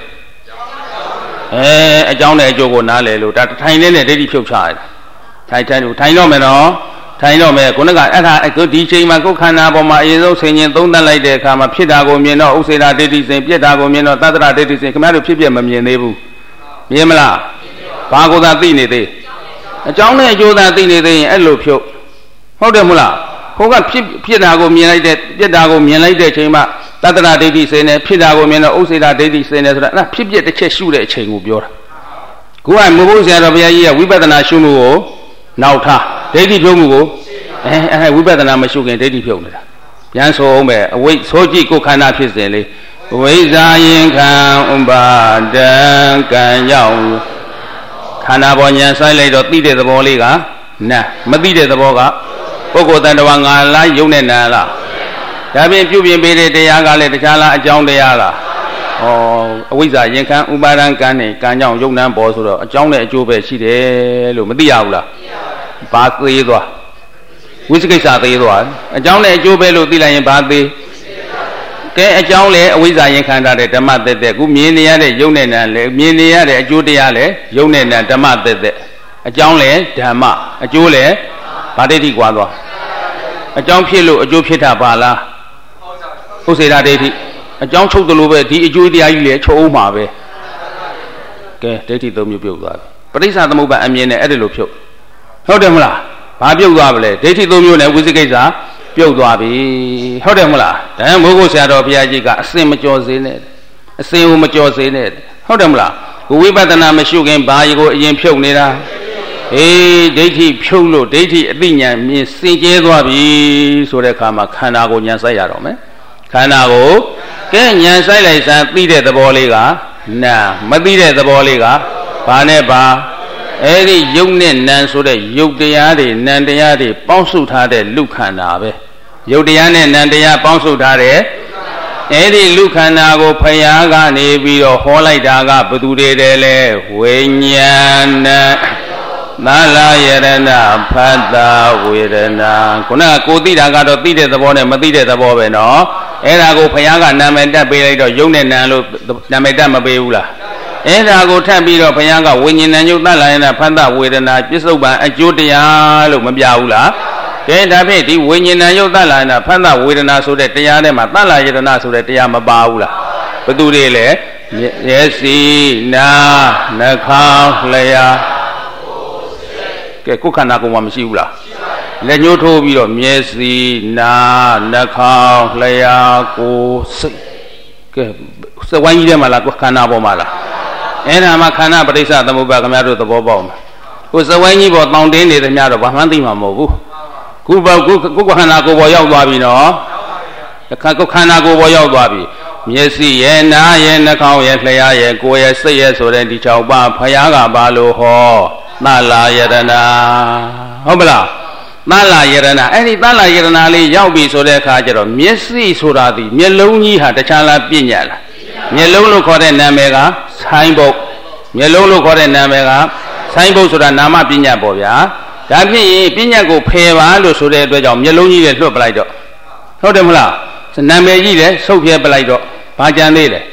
A John a Jogo Nalelu, that tiny lady child. Titan, Tinomeno, Tinome, Gunaga, a good DJ Mako Canabo, my Ezo singing, don't like the Kama Pidago Mino, Useda Dedis and Pietago Mino, Tatra Dedis and Commander Pipiam Nebu. Yemla, Bago that Dini. A John a Joe that Dini, and Lupio. Hodemula. Who got Pietago Mienite, Pietago Mienite chamber. Tatra Dedis and Pidago Mino, Useda Dedis and not Pipia the Chesure chain of your. Go and move out of your we better not Shumuo, Nauta, Dedi Jomuo, and we better not Mashugan Dedi Pioner. Yanso Ome, wait, Soji Kokana Pisdele, Weza Yankan Umba, Dan Kanyao, Kanabonian Silent or Tide the Boliga, nah, Madide the Boga, Pogo than the Wangala, Yunenala. That means you being better the Yagale, the Chala, John de Yala. Oh, Wiza Yankan Ubaran Kane, Kanyang, Yunnan Bosuro, a John de Jube, Chide, Lumadiaula. ဘာသေးသွားဝိသိကိစ္စသေးသွားအကြောင်းနဲ့အကျိုးပဲလို့သိလိုက်ရင်ဘာသေးကဲအကြောင်းလေအဝိဇ္ဇာရင်ခံထားတဲ့ဓမ္မသက်သက်ခုမြင်နေရတဲ့ယုံနဲ့နံလေမြင်နေရတဲ့အကျိုးတရားလေယုံနဲ့နံဓမ္မသက်သက်အကြောင်းလေဓမ္မအကျိုးလေဘာဒိဋ္ဌိကွာသွားအကြောင်းဖြစ်လို့အကျိုးဖြစ်တာပါလားဥစေတာဒိဋ္ဌိအကြောင်းချုပ်တယ်လို့ပဲဒီအကျိုးတရားကြီးလေချုပ်အောင်မှာပဲကဲဒိဋ္ဌိသုံးမျိုးပြုတ်သွားပြီပဋိစ္စသမုပ္ပါအမြင်နဲ့အဲ့ဒါလိုဖြုတ်ဟုတ်တယ်မလားဘာပြုတ်သွားပါလဲဒိဋ္ဌိသုံးမျိုးနဲ့ဝိသိကိစ္စပြုတ်သွားပြီဟုတ်တယ်မလားဒါကြောင့်မိုးကိုဆရာတော်ဘုရားကြီးကအစင်မကြော်စေနဲ့အစင်ကိုမကြော်စေနဲ့ဟုတ်တယ်မလားဝိပဿနာမရှိခင်ဘာကြီးကိုအရင်ဖြုတ်နေတာအေးဒိဋ္ဌိဖြုတ်လို့ဒိဋ္ဌိအသိဉာဏ်မြင်စင်ကြဲသွားပြီဆိုတဲ့အခါမှာခန္ဓာကိုဉာဏ်ဆိုင်ရတော့မယ်ခန္ဓာကိုကဲဉာဏ်ဆိုင်လိုက်စမ်းသိတဲ့သဘောလေးကနာမသိတဲ့သဘောလေးကဘာနဲ့ဘာအဲ့ဒီယုတ်နဲ့နံဆိုတဲ့ယုတ်တရားတွေနံတရားတွေပေါင်းစုထားတဲ့လူခန္ဓာပဲယုတ်တရားနဲ့နံတရားပေါင်းစုထားတဲ့အဲ့ဒီလူခန္ဓာကိုဖယားကနေပြီးတော့ဟောလိုက်တာကဘယ်သူတွေတဲလဲဝိညာဏသလယရဏဖတ်တာဝေဒနာခုနကကိုသိတာကတော့သိတဲ့သဘောနဲ့မသိတဲ့သဘောပဲနော်အဲ့ဒါကိုဖယားကနာမည်တက်ပေးလိုက်တော့ယုတ်နဲ့နံလို့နာမည်တက်မပေးဘူးလားအဲ့ဒါကိုထပ်ပြီးတော့ဘုရားကဝိညာဉ်ဉာဏ်ယုတ်တလာယနာဖတ်တာဝေဒနာပြစ္ဆုတ်ပံအကျိုးတရားလို့မပြဘူးလားကဲဒါဖြင့်ဒီဝိညာဉ်ဉာဏ်ယုတ်တလာယနာဖတ်တာဝေဒနာဆိုတဲ့တရားထဲမှာတလာယတနာဆိုတဲ့တရားမပါဘူးလားဘယ်သူတွေလဲမျက်စိနာနှာခေါင်းလျှာကဲကိုယ်ခန္ဓာကိုယ်မှာမရှိဘူးလားလက်ညှိုးထိုးပြီးတော့မျက်စိနာနှာခေါင်းလျှာကိုယ်စိတ်ကဲစဝိုင်းကြီးထဲမှာလားခန္ဓာပေါ်မှာလားအဲ့ဒါမှခန္ဓာပရိစ္ဆသမုပ္ပါခင်ဗျားတို့သဘောပေါက်မှာကိုစဝိုင်းကြီးပေါ်တောင်းတင်းနေတယ်များတော့ဘာမှသိမှာမဟုတ်ဘူးခုခန္ဓာကိုယ်ပေါ်ရောက်သွားပြီနော်ကိုခန္ဓာကိုယ်ပေါ်ရောက်သွားပြီမျက်စိရဲ့နားရဲ့နှာခေါင်းရဲ့လျှာရဲ့ကိုယ်ရဲ့စိတ်ရဲ့ဆိုတဲ့ဒီ6ပါးဖယားကဘာလို့ဟောသလာယတနာဟုတ်ပလားသလာယတနာအဲ့ဒီသလာယတနာလေးရောက်ပြီဆိုတဲ့အခါကျတော့မျက်စိဆိုတာဒီမျက်လုံးကြီးဟာတခြားလားပြညာလားမျက်လုံးလို့ခေါ်တဲ့နာမည်ကဆိုင်းဘုတ်မျက်လုံးလို့ခေါ်တဲ့နာမည်ကဆိုင်းဘုတ်ဆိုတာနာမပညာပေါ့ဗျာဒါဖြစ်ရင်ပညာကိုဖယ်ပါလို့ဆိုတဲ့အတွက်ကြောင့်မျက်လုံးကြီးလည်းလွတ်ပလိုက်တော့ဟုတ်တယ်မလားနာမည်ကြီးလည်းဆုတ်ပြဲပလိုက်တော့ဘာကြံသေးလဲ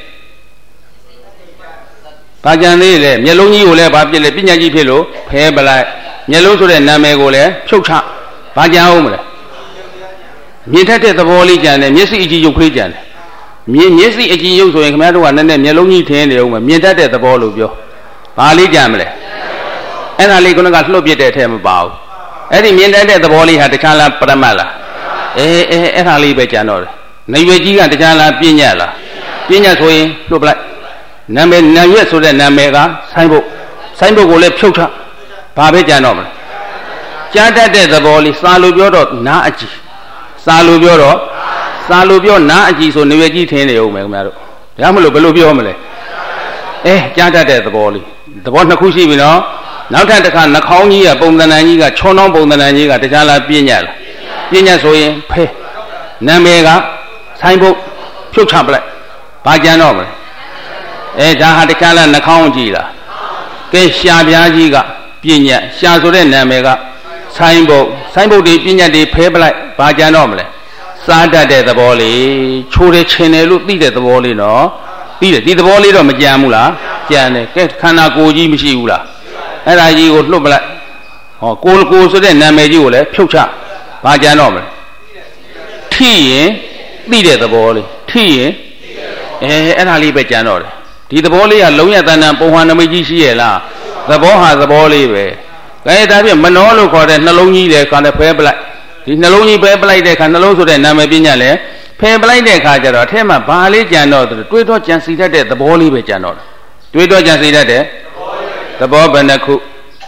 ဘာကြံသေးလဲမျက်လုံးကြီးကိုလည်းဘာဖြစ်လဲပညာကြီးဖြစ်လို့ဖယ်ပလိုက်မျက်လုံးဆိုတဲ့နာမည်ကိုလည်းဖြုတ်ချဘာကြံအောင်မလဲမြင်တတ်တဲ့သဘောလေးကြံတယ်မျက်စိအကြည့်ရုပ်ကလေးကြံတယ်မျက်စိအကြည့်ရုပ်ဆိုရင်ခင်ဗျားတို့ကလည်းမျက်လုံးကြီးထင်းနေအောင်မြင်တတ်တဲ့သဘောလို့ပြောဘာလေးကြံမလဲအဲ့ဒါလေးကလွတ်ပြစ်တဲ့အထက်မပါဘူးအဲ့ဒီမြင်တတ်တဲ့သဘောလေးဟာတခြားလားပရမတ်လားအဲ့ဒါလေးပဲကြံတော့တယ်နေရွယ်ကြီးကတခြားလားပြညာလားပြညာဆိုရင်လွတ်ပလိုက်နာမည်နာရွက်ဆိုတဲ့နာမည်ကဆိုင်းဘုတ်ကိုလည်းဖြုတ်ထဘာပဲကြံတော့မလဲကြားတတ်တဲ့သဘောလေးစာလိုပြောတော့နားအကြည့်စာလိုပြောတော့စာလိုပြောနားအကြည့်ဆိုနေရွယ်ကြီးထင်းနေအောင်မယ်ခင်ဗျားတို့ဒါမှမလို့ဘယ်လိုပြောမလဲကြားတတ်တဲ့သဘောလေးသဘောနှစ်ခုရှိပြီနော်နောက်ထပ်တစ်ခါနှာခေါင်းကြီးကပုံသဏ္ဍာန်ကြီးကချောနှောင်းပုံသဏ္ဍာန်ကြီးကတခြားလားပြညာလားပြညာဆိုရင်ဖဲနာမည်ကဆိုင်းဘုတ်ဖြုတ်ချပလိုက်ဘာကြံတော့မလဲဒါဟာတခြားလားနှာခေါင်းကြီးလားကဲရှာပြားကြီးကပြညာရှာဆိုတဲ့နာမည်ကဆိုင်းဘုတ်တွေပြညာတွေဖဲပလိုက်ဘာကြံတော့မလဲစားတတ်တဲ့သဘောလေးချိုးတယ်ချင်တယ်လို့သိတဲ့သဘောလေးနော်သိတယ်ဒီသဘောလေးတော့မကြံဘူးလားကြံတယ်ကဲခန္ဓာကိုယ်ကြီးမရှိဘူးလားအဲ့ဒါကြီးကိုလွတ်ပလိုက်ဟောကိုဆိုတဲ့နာမည်ကြီးကိုလည်းဖြုတ်ချဘာကြံတော့မလဲထိရင်သိတဲ့သဘောလေးထိရင်အဲ့ဒါလေးပဲကြံတော့တယ်ဒီသဘောလေးကလုံးရတန်တန်ပုံဟန်နမိတ်ကြီးရှိရဲ့လားသဘောဟာသဘောလေးပဲဒါဖြင့်မနောလို့ခေါ်တဲ့နှလုံးကြီးတဲ့ခါနဲ့ဖဲပလိုက်ဒီနှလုံးကြီးဖဲပလိုက်တဲ့ခါနှလုံးဆိုတဲ့နာမည်ပညာလည်းဖဲပလိုက်တဲ့ခါကျတော့အထက်မှာဘာလေးကြံတော့တွေးတော့ကြံစီတတ်တဲ့သဘောလေးပဲကြံတော့တယ်တွေးတော့ကြံစီတတ်တဲ့သဘောဘယ်နှခု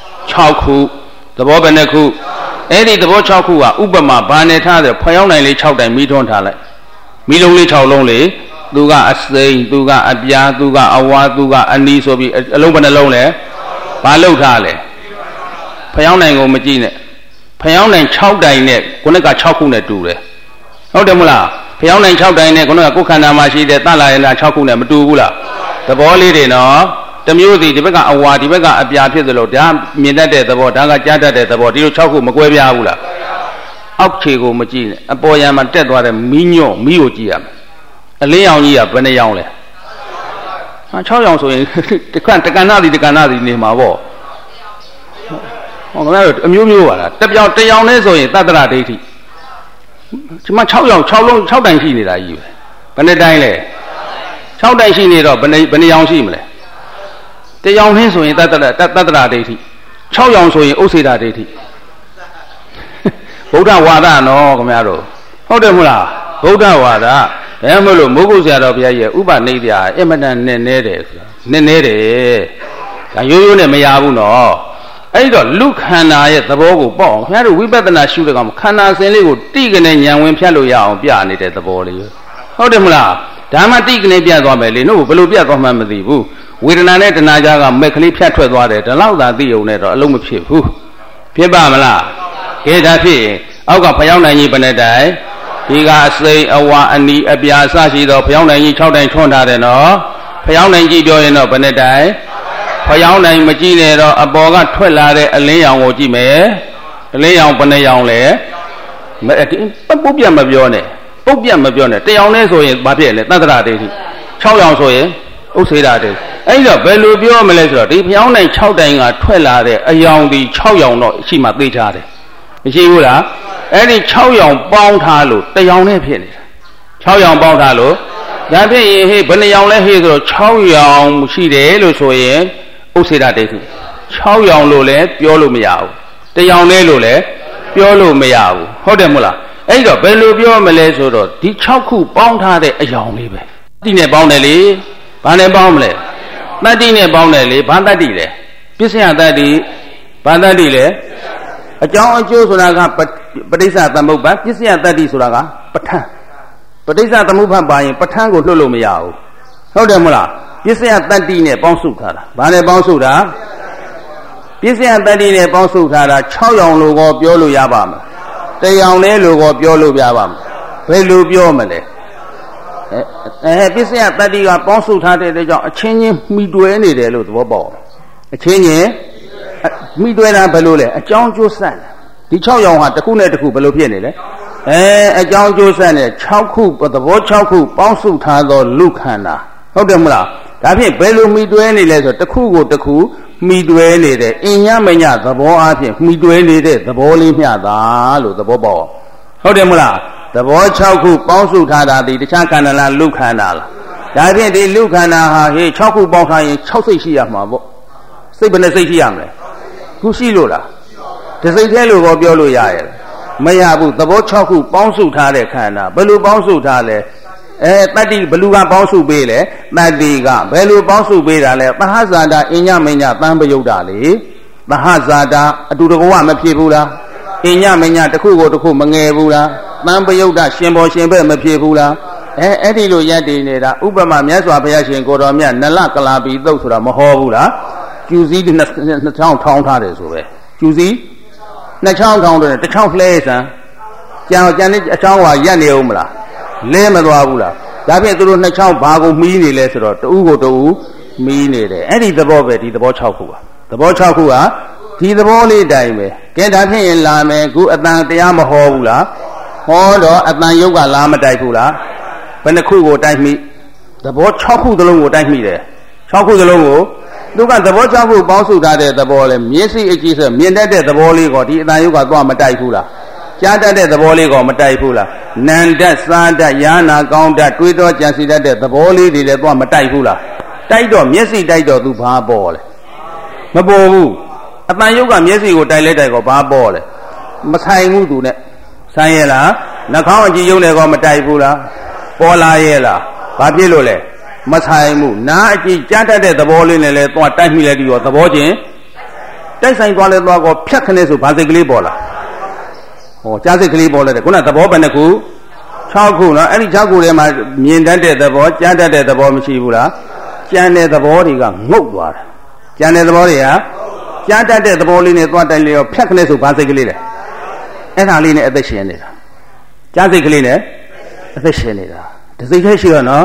6ခုသဘောဘယ်နှခုအဲ့ဒီသဘော6ခုကဥပမာဘာနဲ့ထားတယ်ဖျောင်းနိုင်လေး6တိုင်မိထွန်းထားလိုက်မိလုံးလေး6လုံးလေးသူကအစိမ့်သူကအပြားသူကအဝါသူကအနီးဆိုပြီးအလုံးဘယ်နှလုံးလဲဘာလှုပ်ထားလဲဖျောင်းနိုင်ကိုမကြည့်နဲ့ဖျောင်းနိုင်6တိုင်နဲ့ခုနက6ခုနဲ့တူတယ်ဟုတ်တယ်မလားဖျောင်းနိုင်6တိုင်နဲ့ခုနကကိုယ်ခန္ဓာမှာရှိတဲ့တလာရဏ6ခုနဲ့မတူဘူးလားသဘောလေးတွေနော်တတမျိုးစီဒီဘက်ကအဝါဒီဘက်ကအပြာဖြစ်သလိုဒါမြင်တတ်တဲ့သဘောဒါကကြားတတ်တဲ့သဘောဒီလို6ခုမကွဲပြားဘူးလားအောက်ခြေကိုမကြည့်နဲ့အပေါ်ယံမှာတက်သွားတဲ့မီးညော့မီးကိုကြည့်ရမယ်အလင်းရောင်ကြီးကဘယ်နှရောင်လဲ6ရောင်ဆိုရင်တက္ကနာစီနေမှာပေါ့ဟောခင်ဗျားတို့အမျိုးမျိုးပါလားတပြောင်တရောင်နဲ့ဆိုရင်သတ္တရဒိဋ္ဌိဒီမှာ6ရောင်6လုံး6တိုင်ရှိနေတာကြီးပဲဘယ်နှတိုင်လဲ6တိုင်ရှိနေတော့ဘယ်နှရောင်ရှိမလဲတရောင်နှင်းဆိုရင်သတ္တရဒိဋ္ဌိ6ရောင်ဆိုရင်ဥစ္စေတာဒိဋ္ဌိဗုဒ္ဓဝါဒနော်ခင်ဗျားတို့ဟုတ်တယ်မလားဗုဒ္ဓဝါဒဘယ်မလို့မိုးကုတ်ဆရာတော်ဘုရားရဲ့ဥပနိဒာအင်မတန်နဲ့နဲတယ်ဆိုတာနဲနဲတယ်ဒါရိုးရိုးနဲ့မရဘူးနော်အဲ့တော့လူခန္ဓာရဲ့သဘောကိုပေါ့အောင်ခင်ဗျားတို့ဝိပဿနာရှုတဲ့ကောင်ခန္ဓာစဉ်လေးကိုတိကနေဉာဏ်ဝင်ဖြတ်လို့ရအောင်ပြနေတဲ့သဘောလေးဟုတ်တယ်မလားဒါမှတိကနေပြသွားမယ်လေတို့ဘယ်လိုပြသွားမှမသိဘူးဝေဒနာနဲ့တဏှာကြားကမက်ကလေးဖြတ်ထွက်သွားတယ်ဒါလောက်သာသိုံနဲ့တော့အလုံးမဖြစ်ဘူးဖြစ်ပါမလားကဲဒါဖြစ်ရင်အောက်ကဖျောင်းနိုင်ကြီးဘယ်နဲ့တိုင်ဒီကအစိမ်းအဝါအနီအပြာအစရှိတော့ဖျောင်းနိုင်ကြီး6တိုင်ထွန်းထားတယ်နော်ဖျောင်းနိုင်ကြီးပြောရင်တော့ဘယ်နဲ့တိုင်ဖျောင်းနိုင်မကြည့်နဲ့တော့အပေါ်ကထွက်လာတဲ့အလင်းရောင်ကိုကြည့်မယ်အလင်းရောင်ဘယ်နှရောင်လဲပုတ်ပြတ်မပြောနဲ့ပုတ်ပြတ်မပြောနဲ့တရောင်နဲ့ဆိုရင်ဘာဖြစ်လဲသတ္တရဒိဋ္ဌိ6ရောင်ဆိုရင်ဥစ္စေတာဒိဋ္ဌိအဲ့တော့ဘယ်လိုပြောမလဲဆိုတော့ဒီဖျောင်းနိုင်6တိုင်ကထွက်လာတဲ့အယောင်ဒီ6ရောင်တော့ရှိမှသိချတယ်မရှိဘူးလားအဲ့ဒီ6ရောင်ပေါင်းထားလို့တရောင်နဲ့ဖြစ်နေတာ6ရောင်ပေါင်းထားလို့ဒါဖြစ်ရင်ဟေးဘယ်နှရောင်လဲဟေးဆိုတော့6ရောင်ရှိတယ်လို့ဆိုရင်ဥစ္စေတာဒိဋ္ဌိ6ရောင်လို့လည်းပြောလို့မရဘူးတရောင်နဲ့လို့လည်းပြောလို့မရဘူးဟုတ်တယ်မို့လားအဲ့တော့ဘယ်လိုပြောမလဲဆိုတော့ဒီ6ခုပေါင်းထားတဲ့အယောင်လေးပဲတိနဲ့ပေါင်းတယ်လေဘာနဲ့ပေါင်းမလဲတတ္တိနဲ့ပေါင်းတယ်လေဘာတတ္တိလဲပစ္စယတတ္တိဘာတတ္တိလဲအကြောင်းအကျိုးဆိုတာကပဋိစ္စသမုပ္ပါပစ္စယတတ္တိဆိုတာကပဋ္ဌာန်းပဋိစ္စသမုပ္ပါပါရင်ပဋ္ဌာန်းကိုလွှတ်လို့မရဘူးဟုတ်တယ်မလားပစ္စယတတ္တိနဲ့ပေါင်းစုထားတာဘာနဲ့ပေါင်းစုတာပစ္စယတတ္တိနဲ့ပေါင်းစုထားတာ6ရောင်လိုကောပြောလို့ရပါမလားတရောင်လဲလိုကောပြောလို့ရပါမလားဘယ်လိုပြောမလဲပစ္စယတတ္တိကပေါင်းစုထားတဲ့ကြောင့်အချင်းချင်းမိတွဲနေတယ်လို့သဘောပေါက်အချင်းချင်းမိတွဲတာဘယ်လိုလဲအကြောင်းကျိုးဆက်ဒီ6ရောင်ဟာတစ်ခုနဲ့တစ်ခုဘယ်လိုဖြစ်နေလဲအကြောင်းကျိုးဆက်နဲ့6ခုသဘော6ခုပေါင်းစုထားသောလူခန္ဓာဟုတ်တယ်မလားဒါဖြင့်ဘယ်လိုမိတွဲနေလဲဆိုတစ်ခုကိုတစ်ခုမိတွဲနေတဲ့အင်ညမညသဘောအဖြစ်မိတွဲနေတဲ့သဘောလေးမျှတာလို့သဘောပေါက်ဟုတ်တယ်မလားသဘော6ခုပေါင်းစုထားတာဒီတခြားခန္ဓာလားလူခန္ဓာလားဒါဖြင့်ဒီလူခန္ဓာဟာဟေး6ခုပေါင်းထားရင်6စိတ်ရှိရမှာပေါ့စိတ်ဘယ်နှစိတ်ရှိရမလဲခုရှိလို့လားတစ်စိတ်သေးလို့ပြောလို့ရရဲ့မရဘူးသဘော6ခုပေါင်းစုထားတဲ့ခန္ဓာဘယ်လိုပေါင်းစုထားလဲတတ္တိဘလူကပေါင်းစုပေးလေတတ္တိကဘယ်လိုပေါင်းစုပေးတာလဲသဟဇာတာအညမညသံပယုတ်တာလေသဟဇာတာအတူတကွမဖြစ်ဘူးလားအညမညတစ်ခုကိုတစ်ခုမငယ်ဘူးလားသံပယုတ်တာရှင်ပေါ်ရှင်ဘက်မဖြစ်ဘူးလားအဲ့ဒီလိုရက်တည်နေတာဥပမာမြတ်စွာဘုရားရှင်ကိုတော်မြတ်နလကလာပီသုတ်ဆိုတာမဟောဘူးလားကျူစည်းနှစ်ချောင်းထောင်းထားတယ်ဆိုပဲကျူစည်းနှစ်ချောင်းထောင်းတယ်တစ်ချောင်းလှဲစမ်းကြံတဲ့အချောင်းကရက်နေအောင်မလားလဲမသွားဘူးလားဒါဖြင့်သူတို့နှစ်ချောင်းဘာကိုမီးနေလဲဆိုတော့တူးကိုတူးမီးနေတယ်အဲ့ဒီသဘောပဲဒီသဘော6ခုပါသဘော6ခုကဒီသဘောလေးတိုင်းပဲကဲဒါဖြင့်ရင်လာမယ်ခုအတန်တရားမဟောဘူးလားဟောတော့အတန်ယုတ်ကလားမတိုက်ဘူးလားဘယ်နှခုကိုတိုက်မိသဘော6ခုသလုံးကိုတိုက်မိတယ်6ခုသလုံးကိုသူကသဘော6ခုပေါင်းစုထားတဲ့သဘောလဲမျက်စိအကြည့်ဆိုမြင်တတ်တဲ့သဘောလေးကိုဒီအတန်ယုတ်ကသွားမတိုက်ဘူးလားကြားတတ်တဲ့သဘောလေးကိုမတိုက်ဘူးလားနံတတ်စားတတ်ယာနာကောင်းတတ်တွေးတော့ကြံစီတတ်တဲ့သဘောလေးတွေလည်းသွားမတိုက်ဘူးလားတိုက်တော့မျက်စိတိုက်တော့သူဘာပေါ်လဲမပေါ်ဘူးအတန်ယုတ်ကမျက်စိကိုတိုက်လဲတိုက်တော့ဘာပေါ်လဲမဆိုင်ဘူးသူနဲ့ဆိုင်ရဲ့လားနှာခေါင်းအကြည့်ယုံနဲ့ကောမတိုက်ဘူးလားပေါ်လာရဲ့လားဘာဖြစ်လို့လဲမဆိုင်ဘူးနားအကြည့်ကြားတတ်တဲ့သဘောလေးနဲ့လည်းသွားတိုက်မိလိုက်ပြီးတော့သဘောချင်းတိုက်ဆိုင်သွားလဲသွားကောဖြတ်ခနဲ့ဆိုဘာစိတ်ကလေးပေါ်လာဟောကြားစိတ်ကလေးပေါ်လာတယ်ခုနသဘောဘယ်နှခု6ခုနော်အဲ့ဒီ6ခုထဲမှာမြင်တတ်တဲ့သဘောကြားတတ်တဲ့သဘောမရှိဘူးလားကြံတဲ့သဘောတွေကငုတ်သွားတယ်ကြံတဲ့သဘောတွေကကြားတတ်တဲ့သဘောလေးနဲ့သွားတိုက်လေရောဖြတ်ခနဲ့ဆိုဘာစိတ်ကလေးလဲအဲ့ဒါလေးနဲ့အသက်ရှင်နေတာကြားစိတ်ကလေးနဲ့အသက်ရှင်နေတာဒီစိတ်ထဲရှိတော့နော်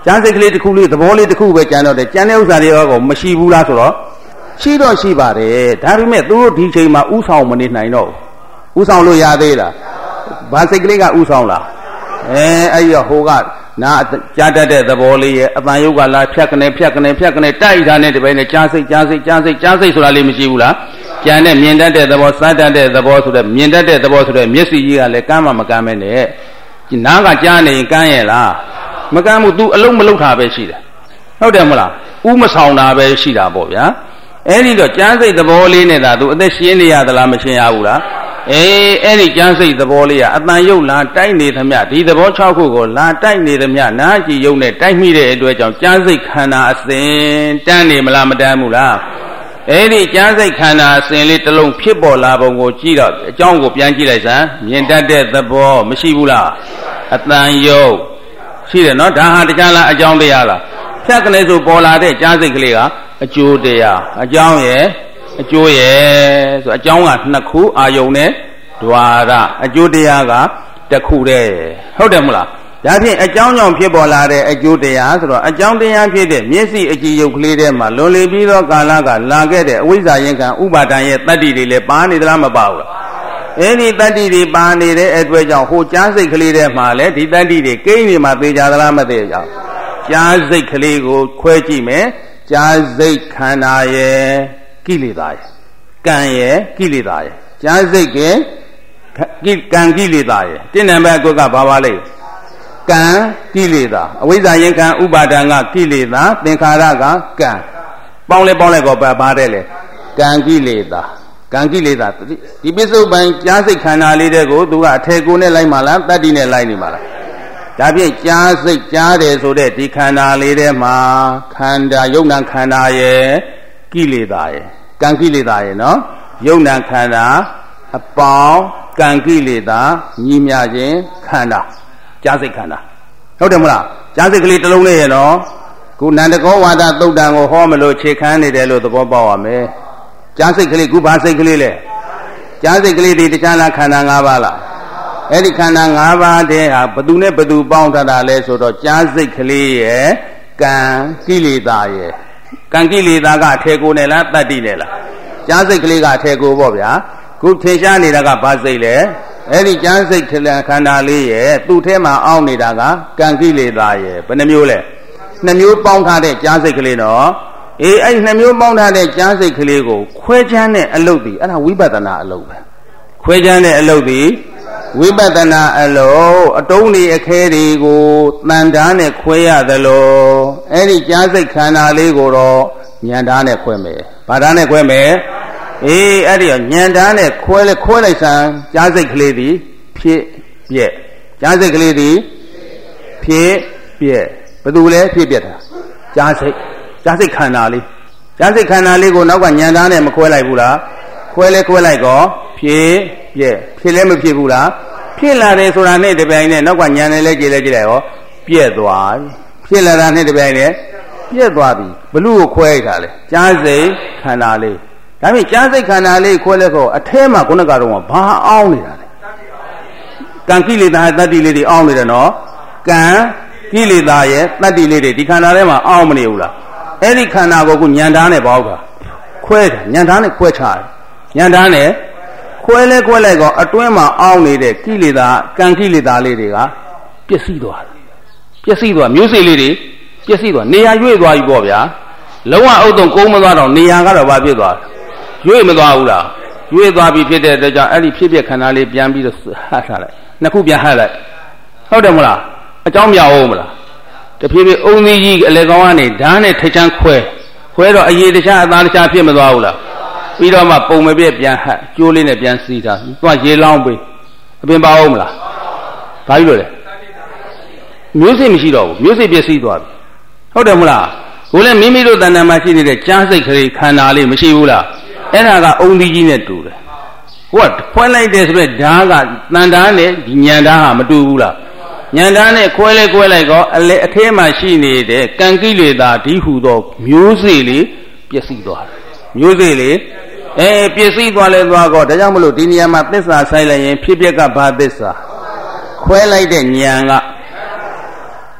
ကျမ်းစိတ်ကလေးတစ်ခုလေးသဘောလေးတစ်ခုပဲကျန်တော့တယ်ကျန်တဲ့ဥစ္စာတွေကမရှိဘူးလားဆိုတော့ရှိတော့ရှိပါတယ်ဒါပေမဲ့သူတို့ဒီချိန်မှာဥဆောင်မနေနိုင်တော့ဥဆောင်လို့ရသေးလားဘာစိတ်ကလေးကဥဆောင်လားအဲ့ဒီဟိုကနာကြားတတ်တဲ့သဘောလေးရဲ့အတန်ယုတ်ကလာဖြတ်ကနေတိုက်ထားတဲ့ဒီပိုင်းနဲ့ကြားစိတ်ဆိုတာလေးမရှိဘူးလားကျန်တဲ့မြင်တတ်တဲ့သဘောစားတတ်တဲ့သဘောဆိုတဲ့မြင်တတ်တဲ့သဘောဆိုတဲ့မျက်စိကြီးကလည်းကမ်းမှမကမ်းမဲနဲ့နားကကြားနေရင်ကမ်းရဲ့လားမကမ်းဘူး तू အလုံးမလုံးတာပဲရှိတယ်ဟုတ်တယ်မလားဥမဆောင်တာပဲရှိတာပေါ့ဗျာအဲ့ဒီတော့ကျမ်းစိတ်သဘောလေးနဲ့သာ तू အသက်ရှင်းနေရသလားမရှင်းရဘူးလားအဲ့ဒီကျမ်းစိတ်သဘောလေးကအတန်ယုတ်လာတိုက်နေသမျှဒီသဘော6ခုကိုလာတိုက်နေသမျှနာကြည်ယုတ်နဲ့တိုက်မိတဲ့အတွက်ကြောင့်ကျမ်းစိတ်ခန္ဓာအစဉ်တန်းနေမလားမတန်းဘူးလားအဲ့ဒီကျမ်းစိတ်ခန္ဓာအစဉ်လေးတစ်လုံးဖြစ်ပေါ်လာပုံကိုကြည့်တော့အကြောင်းကိုပြန်ကြည့်လိုက်စမ်းမြင်တတ်တဲ့သဘောမရှိဘူးလားအတန်ယုတ်ရှိတယ်နော်ဒါဟာတရားလားအကြောင်းတရားလားဖြတ်ကနေဆိုပေါ်လာတဲ့ကျမ်းစိတ်ကလေးကအကျိုးတရားအကြောင်းရဲ့အကျိုးရဲ့ဆိုအကြောင်းက2ခုအာယုံနဲ့ဒွါရအကျိုးတရားက1ခုတည်းဟုတ်တယ်မလားဒါဖြင့်အကြောင်းကြောင့်ဖြစ်ပေါ်လာတဲ့အကျိုးတရားဆိုတော့အကြောင်းတရားဖြစ်တဲ့မျက်စိအကြည့်ရုပ်ကလေးထဲမှာလွန်လေပြီးသောကာလကလာခဲ့တဲ့အဝိဇ္ဇာရင်ခံဥပါဒံရဲ့တတ္တိတွေလည်းပါနေသလားမပါဘူးလားအဲ့ဒီတတ္တိတွေပါနေတဲ့အတွက်ကြောင့်ဟိုကြားစိတ်ကလေးထဲမှာလည်းဒီတတ္တိတွေကိန်းနေမှာသိကြသလားမသိကြဘူးကြားစိတ်ကလေးကိုခွဲကြည့်မယ်ကြားစိတ်ခန္ဓာရဲ့ကိလေသာရဲ့ကံရဲ့ကိလေသာရဲ့ကြားစိတ်ကကံကိလေသာရဲ့တင်းနံပါတ်ကဘာပါလဲကံကိလေသာအဝိဇ္ဇာရင်ခံဥပါဒံကကိလေသာသင်္ခါရကကံပေါင်းလိုက်ကောပါတယ်လေကံကိလေသာဒီပစ္စုပန်ကြားစိတ်ခန္ဓာလေးတဲ့ကိုသူကအထေကိုနဲ့လိုက်မှလားတတ္တိနဲ့လိုက်နေမှလားဒါဖြင့်ကြားစိတ်ကြားတယ်ဆိုတဲ့ဒီခန္ဓာလေးထဲမှာခန္ဓာယုံနာခန္ဓာရဲ့ကိလေသာရဲ့ကံကိလေသာရဲ့နော်ယုံနာခန္ဓာအပေါင်းကံကိလေသာညီမြခြင်းခန္ဓာကြားစိတ်ခန္ဓာဟုတ်တယ်မလားကြားစိတ်ကလေးတစ်လုံးလေးရဲ့နော်ခုနန္ဒကောဝါဒသုတ်တံကိုဟောမလို့ခြေခမ်းနေတယ်လို့သဘောပေါက်ရမယ်ကြားစိတ်ကလေးခုဘာစိတ်ကလေးလဲကြားစိတ်ကလေးဒီတရားလားခန္ဓာ၅ပါးလားအဲ့ဒီခန္ဓာ၅ပါးတည်းဟာဘသူနဲ့ဘသူပေါင်းထားတာလဲဆိုတော့ကြားစိတ်ကလေးရဲ့ကံကိလေသာရဲ့ကံကိလေသာကအထေကိုနဲ့လားတတ္တိနဲ့လားကြားစိတ်ကလေးကအထေကိုပေါ့ဗျာခုထင်ရှားနေတာကဘာစိတ်လဲအဲ့ဒီကြားစိတ်ခန္ဓာလေးရဲ့သူ့ထဲမှာအောင်းနေတာကကံကိလေသာရဲ့ဘယ်နှမျိုးလဲ2မျိုးပေါင်းထားတဲ့ကြားစိတ်ကလေးနော်အဲ့2မျိုးပေါင်းထားတဲ့ကြားစိတ်ကလေးကိုခွဲခြမ်းတဲ့အလုပ်ဒီအဲ့ဒါဝိပဿနာအလုပ်ပဲခွဲခြမ်းတဲ့အလုပ်ဒီဝိပဿနာအလုပ်အတုံးတွေအခဲတွေကိုတန်ဓာနဲ့ခွဲရသလိုအဲ့ဒီကြားစိတ်ခန္ဓာလေးကိုတော့ဉာဏ်ဓာနဲ့ခွဲမယ်ဘာဓာနဲ့ခွဲမယ်အဲ့ဒီဉာဏ်ဓာနဲ့ခွဲလိုက်စမ်းကြားစိတ်ကလေးဒီဖြစ်ပြက်ကြားစိတ်ကလေးဒီဖြစ်ပြက်ဘယ်သူလဲဖြစ်ပြက်တာကြားစိတ်ခန္ဓာလေးကိုနောက်ကဉာဏ်ဓာနဲ့မခွဲလိုက်ဘူးလားခွဲလိုက်ကောဖြစ်ပြက်ဖြစ်လဲမဖြစ်ဘူးလားဖြစ်လာတယ်ဆိုတာနဲ့တပြိုင်နဲ့နောက်ကဉာဏ်နဲ့လဲကြည့်လိုက်ရောပြက်သွားပြီဖြစ်လာတာနဲ့တပြိုင်နဲ့ပြက်သွားပြီဘလူကိုခွဲလိုက်တာလေကြားစိတ်ခန္ဓာလေးဒါဖြင့်ကြားစိတ်ခန္ဓာလေးခွဲလဲကောအထဲမှာခုနကတော့ဘာအောင်းနေတာလဲကံကိလေသာတတ္တိလေးတွေအောင်းနေတယ်နော်ကံကိလေသာရဲ့တတ္တိလေးတွေဒီခန္ဓာထဲမှာအောင်းမနေဘူးလားအဲ့ဒီခန္ဓာကိုခုဉာဏ်ဓာတ်နဲ့ပေါက်တာခွဲတာဉာဏ်ဓာတ်နဲ့ခွဲချတယ်ဉာဏ်ဓာတ်နဲ့ခွဲလိုက်ကောအတွင်းမှာအောင်းနေတဲ့ကိလေသာကံကိလေသာလေးတွေကပျက်စီးသွားမျိုးစေ့လေးတွေပျက်စီးသွားနေရာရွေ့သွားပြီပေါ့ဗျာလုံးဝအုပ်တုံကုန်းမသွားတော့နေရာကတော့ဘာဖြစ်သွားရွေ့မသွားဘူးလားရွေ့သွားပြီဖြစ်တဲ့အတွက်ကြောင့်အဲ့ဒီဖြစ်ခန္ဓာလေးပြန်ပြီးတော့ဟတ်ထားလိုက်2ခုပြန်ဟတ်လိုက်ဟုတ်တယ်မလားအကြောင်းမြောက်အောင်မလားတဖြည်းဖြည်းအုံသီးကြီးအလေကောင်းကနေဓာတ်နဲ့ထိတ်ချမ်းခွဲတော့အရေးတခြားအသားတခြားဖြစ်မသွားဘူးလားပြီးတော့မှပုံမပြည့်ပြန်ဟတ်ကျိုးလေးနဲ့ပြန်စီးထားသွားရေလောင်းပေးအပင်ပါအောင်မလားဘာလို့လဲမျိုးစိတ်မရှိတော့ဘူးမျိုးစိတ်ပြည့်စည်သွားပြီဟုတ်တယ်မလားကိုလည်းမိမိတို့တဏ္ဍာမှာရှိနေတဲ့ကြားစိတ်ကလေးခန္ဓာလေးမရှိဘူးလားအဲ့ဒါကအုံသီးကြီးနဲ့တူတယ်ဟိုကခွဲလိုက်တယ်ဆိုတော့ဓာတ်ကတန်ဓာတ်နဲ့ဒီဉာဏ်ဓာတ်ဟာမတူဘူးလားဉာဏ်ဓာတ်နဲ့ခွဲလိုက်ကောအထဲမှာရှိနေတဲ့ကံကိလေသာဒီဟုသောမျိုးစေ့လေးပျက်စီးသွားတယ်မျိုးစေ့လေးပျက်စီးသွားလဲသွားကောဒါကြောင့်မလို့ဒီနေရာမှာသစ္စာဆိုင်လိုက်ရင်ဖြစ်ပျက်ကဘာသစ္စာခွဲလိုက်တဲ့ဉာဏ်က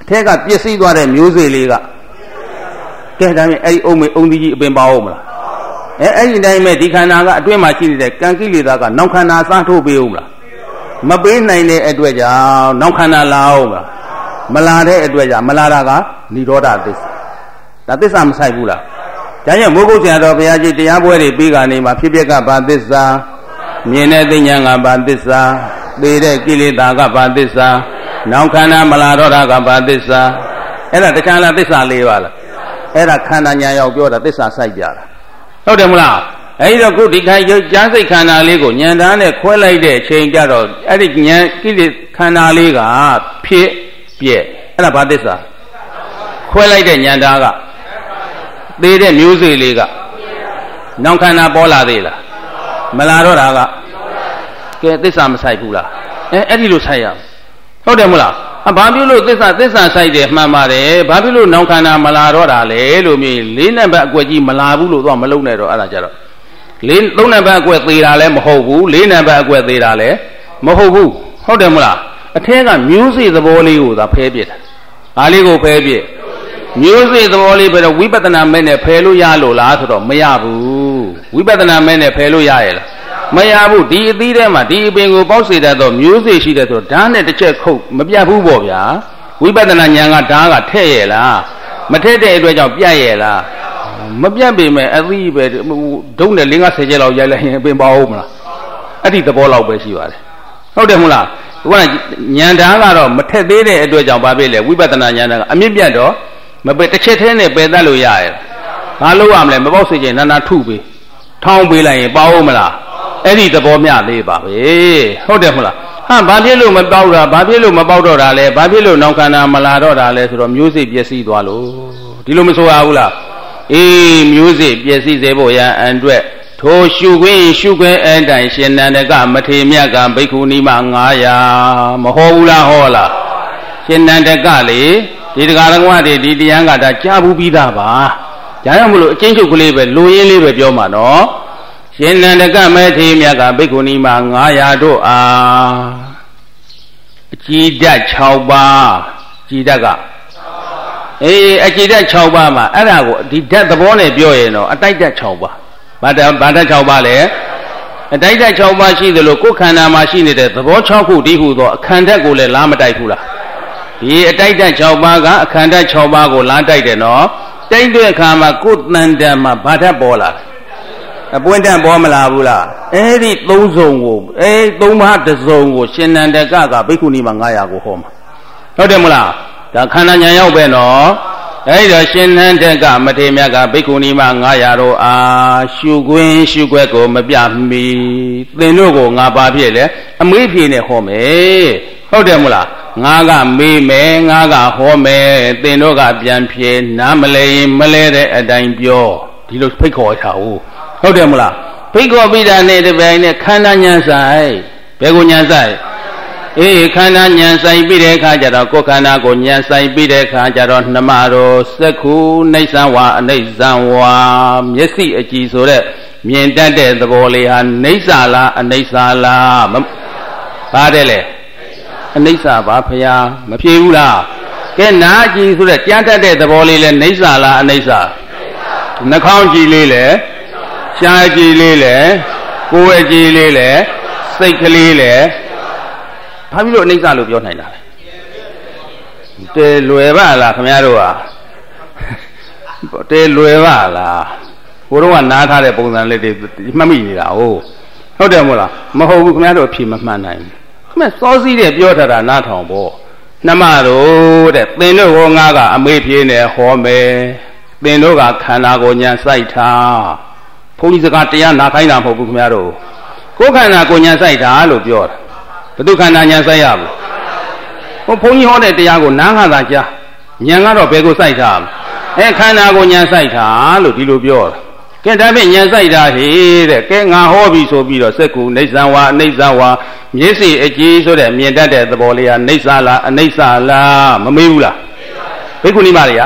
ထဲကပြည့်စည်သွားတဲ့မျိုးစေ့လေးကကဲဒါမြင်အဲ့ဒီအုံမေအုံဒီကြီးအပင်ပါအောင်မလားအဲ့ဒီတိုင်းမဲ့ဒီခန္ဓာကအတွင်းမှာရှိနေတဲ့ကံကိလေသာကနောက်ခန္ဓာစားထုတ်ပေးအောင်မလားမပေးနိုင်တဲ့အတွက်ကြောင့်နောက်ခန္ဓာလာအောင်မလားမလာတဲ့အတွက်ကြောင့်မလာတာကនិရောဓသစ္စာဒါသစ္စာမဆိုင်ဘူးလားဒါကြောင့်မိုးကုတ်ဆရာတော်ဘုရားကြီးတရားပွဲတွေပြီးကနေမှာဖြစ်ဖြစ်ကဘာသစ္စာမြင်တဲ့သိဉာဏ်ကဘာသစ္စာသိတဲ့ကိလေသာကဘာသစ္စာနောက်ခန္ဓာမလာတော့တာကဘာသစ္စာအဲ့ဒါတခြားလားသစ္စာ၄ပါးလားအဲ့ဒါခန္ဓာဉာဏ်ရောက်ပြောတာသစ္စာစိုက်ကြတာဟုတ်တယ်မလားအဲ့တော့ခုဒီခိုင်ကြားစိတ်ခန္ဓာလေးကိုဉာဏ်သားနဲ့ခွဲလိုက်တဲ့အချိန်ကြတော့အဲ့ဒီဉာဏ်ကိလေခန္ဓာလေးကဖြစ်ပြက်အဲ့ဒါဘာသစ္စာခွဲလိုက်တဲ့ဉာဏ်သားကသေးတဲ့မျိုးစေ့လေးကနောက်ခန္ဓာပေါ်လာသေးလားမလာတော့တာကကဲသစ္စာမဆိုင်ဘူးလားအဲ့ဒီလိုဆိုင်ရဟုတ်တယ်မလားဘာဖြစ်လို့သစ္စာဆိုင်တယ်မှန်ပါတယ်ဘာဖြစ်လို့နောက်ခန္ဓာမလာတော့တာလဲလို့မြင်၄နံပါတ်အကွက်ကြီးမလာဘူးလို့တော့မလုံးနဲ့တော့အဲ့ဒါကြတော့၃နံပါတ်အကွက်သေးတာလည်းမဟုတ်ဘူး၄နံပါတ်အကွက်သေးတာလည်းမဟုတ်ဘူးဟုတ်တယ်မလားအထဲကမျိုးစေ့သဘောလေးကိုသာဖဲပြစ်တာဘာလေးကိုဖဲပြစ်မျိုးစေ့သဘောလေးပဲတော့ဝိပဿနာမဲ့နဲ့ဖယ်လို့ရလို့လားဆိုတော့မရဘူးဝိပဿနာမဲ့နဲ့ဖယ်လို့ရရဲ့လားမရဘူးဒီအသီးထဲမှာဒီအပင်ကိုပေါက်စေတတ်သောမျိုးစေ့ရှိတဲ့ဆိုဓာတ်နဲ့တစ်ချက်ခုတ်မပြတ်ဘူးပေါ့ဗျာဝိပဿနာဉာဏ်ကဓာတ်ကထည့်ရဲ့လားမထည့်တဲ့အတွက်ကြောင့်ပြတ်ရဲ့လားမပြတ်ပေမဲ့အသီးပဲဒုံနဲ့50ချက်လောက်ရိုက်လိုက်ရင်အပင်ပေါအောင်မလားအဲ့ဒီသဘောလောက်ပဲရှိပါတယ်ဟုတ်တယ်မဟုတ်လားခုကဉာဏ်ဓာတ်ကတော့မထက်သေးတဲ့အတွက်ကြောင့်ဘာဖြစ်လဲဝိပဿနာဉာဏ်ကအမြင့်ပြတ်တော့မပယ်တစ်ချက်သေးနဲ့ပယ်တတ်လို့ရရဲ့ဘာလို့ရမလဲမပေါက်စေချင်နာထုပေးထောင်းပေးလိုက်ရင်ပေါအောင်မလားအဲ့ဒီသဘောမျှလေးပါပဲဟုတ်တယ်မဟုတ်လားဟာဘာဖြစ်လို့မပေါက်တာဘာဖြစ်လို့မပေါက်တော့တာလဲဘာဖြစ်လို့နောက်ခန္ဓာမလာတော့တာလဲဆိုတော့မျိုးစိပျက်စီးသွားလို့ဒီလိုမဆိုရဘူးလားအေးမျိုးစိပျက်စီးစေဖို့ရန်အတွက်ထိုရှုခွင်းအတိုင်ရှင်နန္ဒကမထေမြတ်ကဘိက္ခုနီမ900မဟောဘူးလားဟောလားရှင်နန္ဒကလေဒီတရားတော်ကဒီတရားကဒါကြားဘူးပြီးသားပါဒါကြောင့်မလို့အချင်းချုပ်ကလေးပဲလူရင်းလေးပဲပြောမှာနော်ရှင်နန္ဒကမထေမြတ်ကဘိက္ခုနီမ900တို့အားအကြည်ဓာတ်6ပါးကြည်ဓာတ်ကအေးအကြည်ဓာတ်6ပါးမှာအဲ့ဒါကိုဒီဓာတ်သဘောနဲ့ပြောရင်တော့အတိုက်ဓာတ်6ပါးဘာဓာတ်6ပါးလဲအတိုက်ဓာတ်6ပါးရှိသလိုကိုယ်ခန္ဓာမှာရှိနေတဲ့သဘော6ခုဒီဟုသောအခန္ဓာကိုလည်းလားမတိုက်ဘူးလားဒီအတိုက်ဓာတ်6ပါးကအခန္ဓာ6ပါးကိုလားတိုက်တယ်နော်တိုက်တဲ့အခါမှာကိုယ်တန်တန်မှာဘာဓာတ်ပေါ်လာအပွင့်တန်ပေါ်မလာဘူးလားအဲ့ဒီ3စုံကို3ပါးတစ်စုံကိုရှင်နန္ဒကဘိက္ခုနီမ900ကိုဟောမှာဟုတ်တယ်မလားဒါခန္ဓာဉာဏ်ရောက်ပဲနော်အဲ့တော့ရှင်နန္ဒကမထေမြတ်ကဘိက္ခုနီမ900တို့အားရှုခွင်းရှုခွက်ကိုမပြမီသင်တို့ကိုငါပါဖြစ်လေအမေးဖြေနဲ့ဟောမယ်ဟုတ်တယ်မလားငါကမေးမယ်ငါကဟောမယ်သင်တို့ကပြန်ဖြေနားမလဲရင်မလဲတဲ့အတိုင်းပြောဒီလိုဖိတ်ခေါ်ထားဦးဟုတ်တယ်မလားဖိတ်ခေါ်ပြီးတာနဲ့တပြိုင်နဲ့ခန္ဓာဉာဏ်ဆိုင်ဘယ်ကိုဉာဏ်ဆိုင်အေးခန္ဓာဉာဏ်ဆိုင်ပြီးတဲ့အခါကျတော့ကိုယ်ခန္ဓာကိုဉာဏ်ဆိုင်ပြီးတဲ့အခါကျတော့နှမတော်စက္ခုနှိဋ္ဌံဝါအနိစ္စံဝါမျက်စိအကြည့်ဆိုတဲ့မြင်တတ်တဲ့သဘောလေးဟာနှိဋ္ဌာလားအနိစ္စလားပါတယ်လေအနိစ္စပါဖရာမဖြေဘူးလားကဲနာအကြည့်ဆိုတဲ့ကြားတတ်တဲ့သဘောလေးလဲနှိဋ္ဌာလားအနိစ္စနှာခေါင်းကြည့်လေးလဲရှားကြည့်လေးလဲကိုယ်အကြည့်လေးလဲစိတ်ကလေးလဲဘာဖြစ်လို့အနိစ္စလို့ပြောနိုင်တာလဲတဲလွယ်ပါလားခင်ဗျားတို့ဟာတဲလွယ်ပါလားကိုတော့ကနားထားတဲ့ပုံစံလေးတွေမှတ်မိနေတာဟုတ်တယ်မို့လားမဟုတ်ဘူးခင်ဗျားတို့အဖြေမမှန်နိုင်ဘူးခင်ဗျစောစီးတဲ့ပြောထားတာနားထောင်ပေါ့နှမတို့တဲ့သင်တို့ဟောငါကအမေးဖြေနေဟောမယ်သင်တို့ကခန္ဓာကိုညာစိုက်ထားဘုန်းကြီးစကားတရားနာခိုင်းတာမဟုတ်ဘူးခင်ဗျားတို့ကိုယ်ခန္ဓာကိုညာစိုက်တာလို့ပြောတာဘုသူခန္ဓာညာစိုက်ရဘူးဘုန်းကြီးဟောတဲ့တရားကိုနားခါသာကြားညာကတော့ဘယ်ကိုစိုက်ထားခန္ဓာကိုညာစိုက်တာလို့ဒီလိုပြောတာကဲဒါဖြင့်ညာစိုက်တာဟေးတဲ့ကဲငါဟောပြီဆိုပြီးတော့စက္ခုနှိဋ္ဌံဝါအနိစ္စဝါမျက်စိအကြည့်ဆိုတဲ့မြင်တတ်တဲ့သဘောလေးဟာနှိဋ္ဌာလားအနိစ္စလားမမေးဘူးလားဘိက္ခုနီမတွေဟာ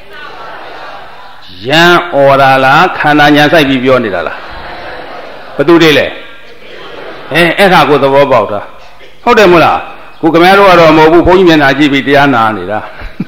ယံဩရာလားခန္ဓာညာစိုက်ပြီးပြောနေတာလားဘသူတွေလဲအဲ့ဒါကိုသဘောပေါက်တာဟုတ်တယ်မို့လားကိုခင်ဗျားတို့ကတော့မဟုတ်ဘူးဘုန်းကြီးမျက်နှာကြည့်ပြီးတရားနာနေတာ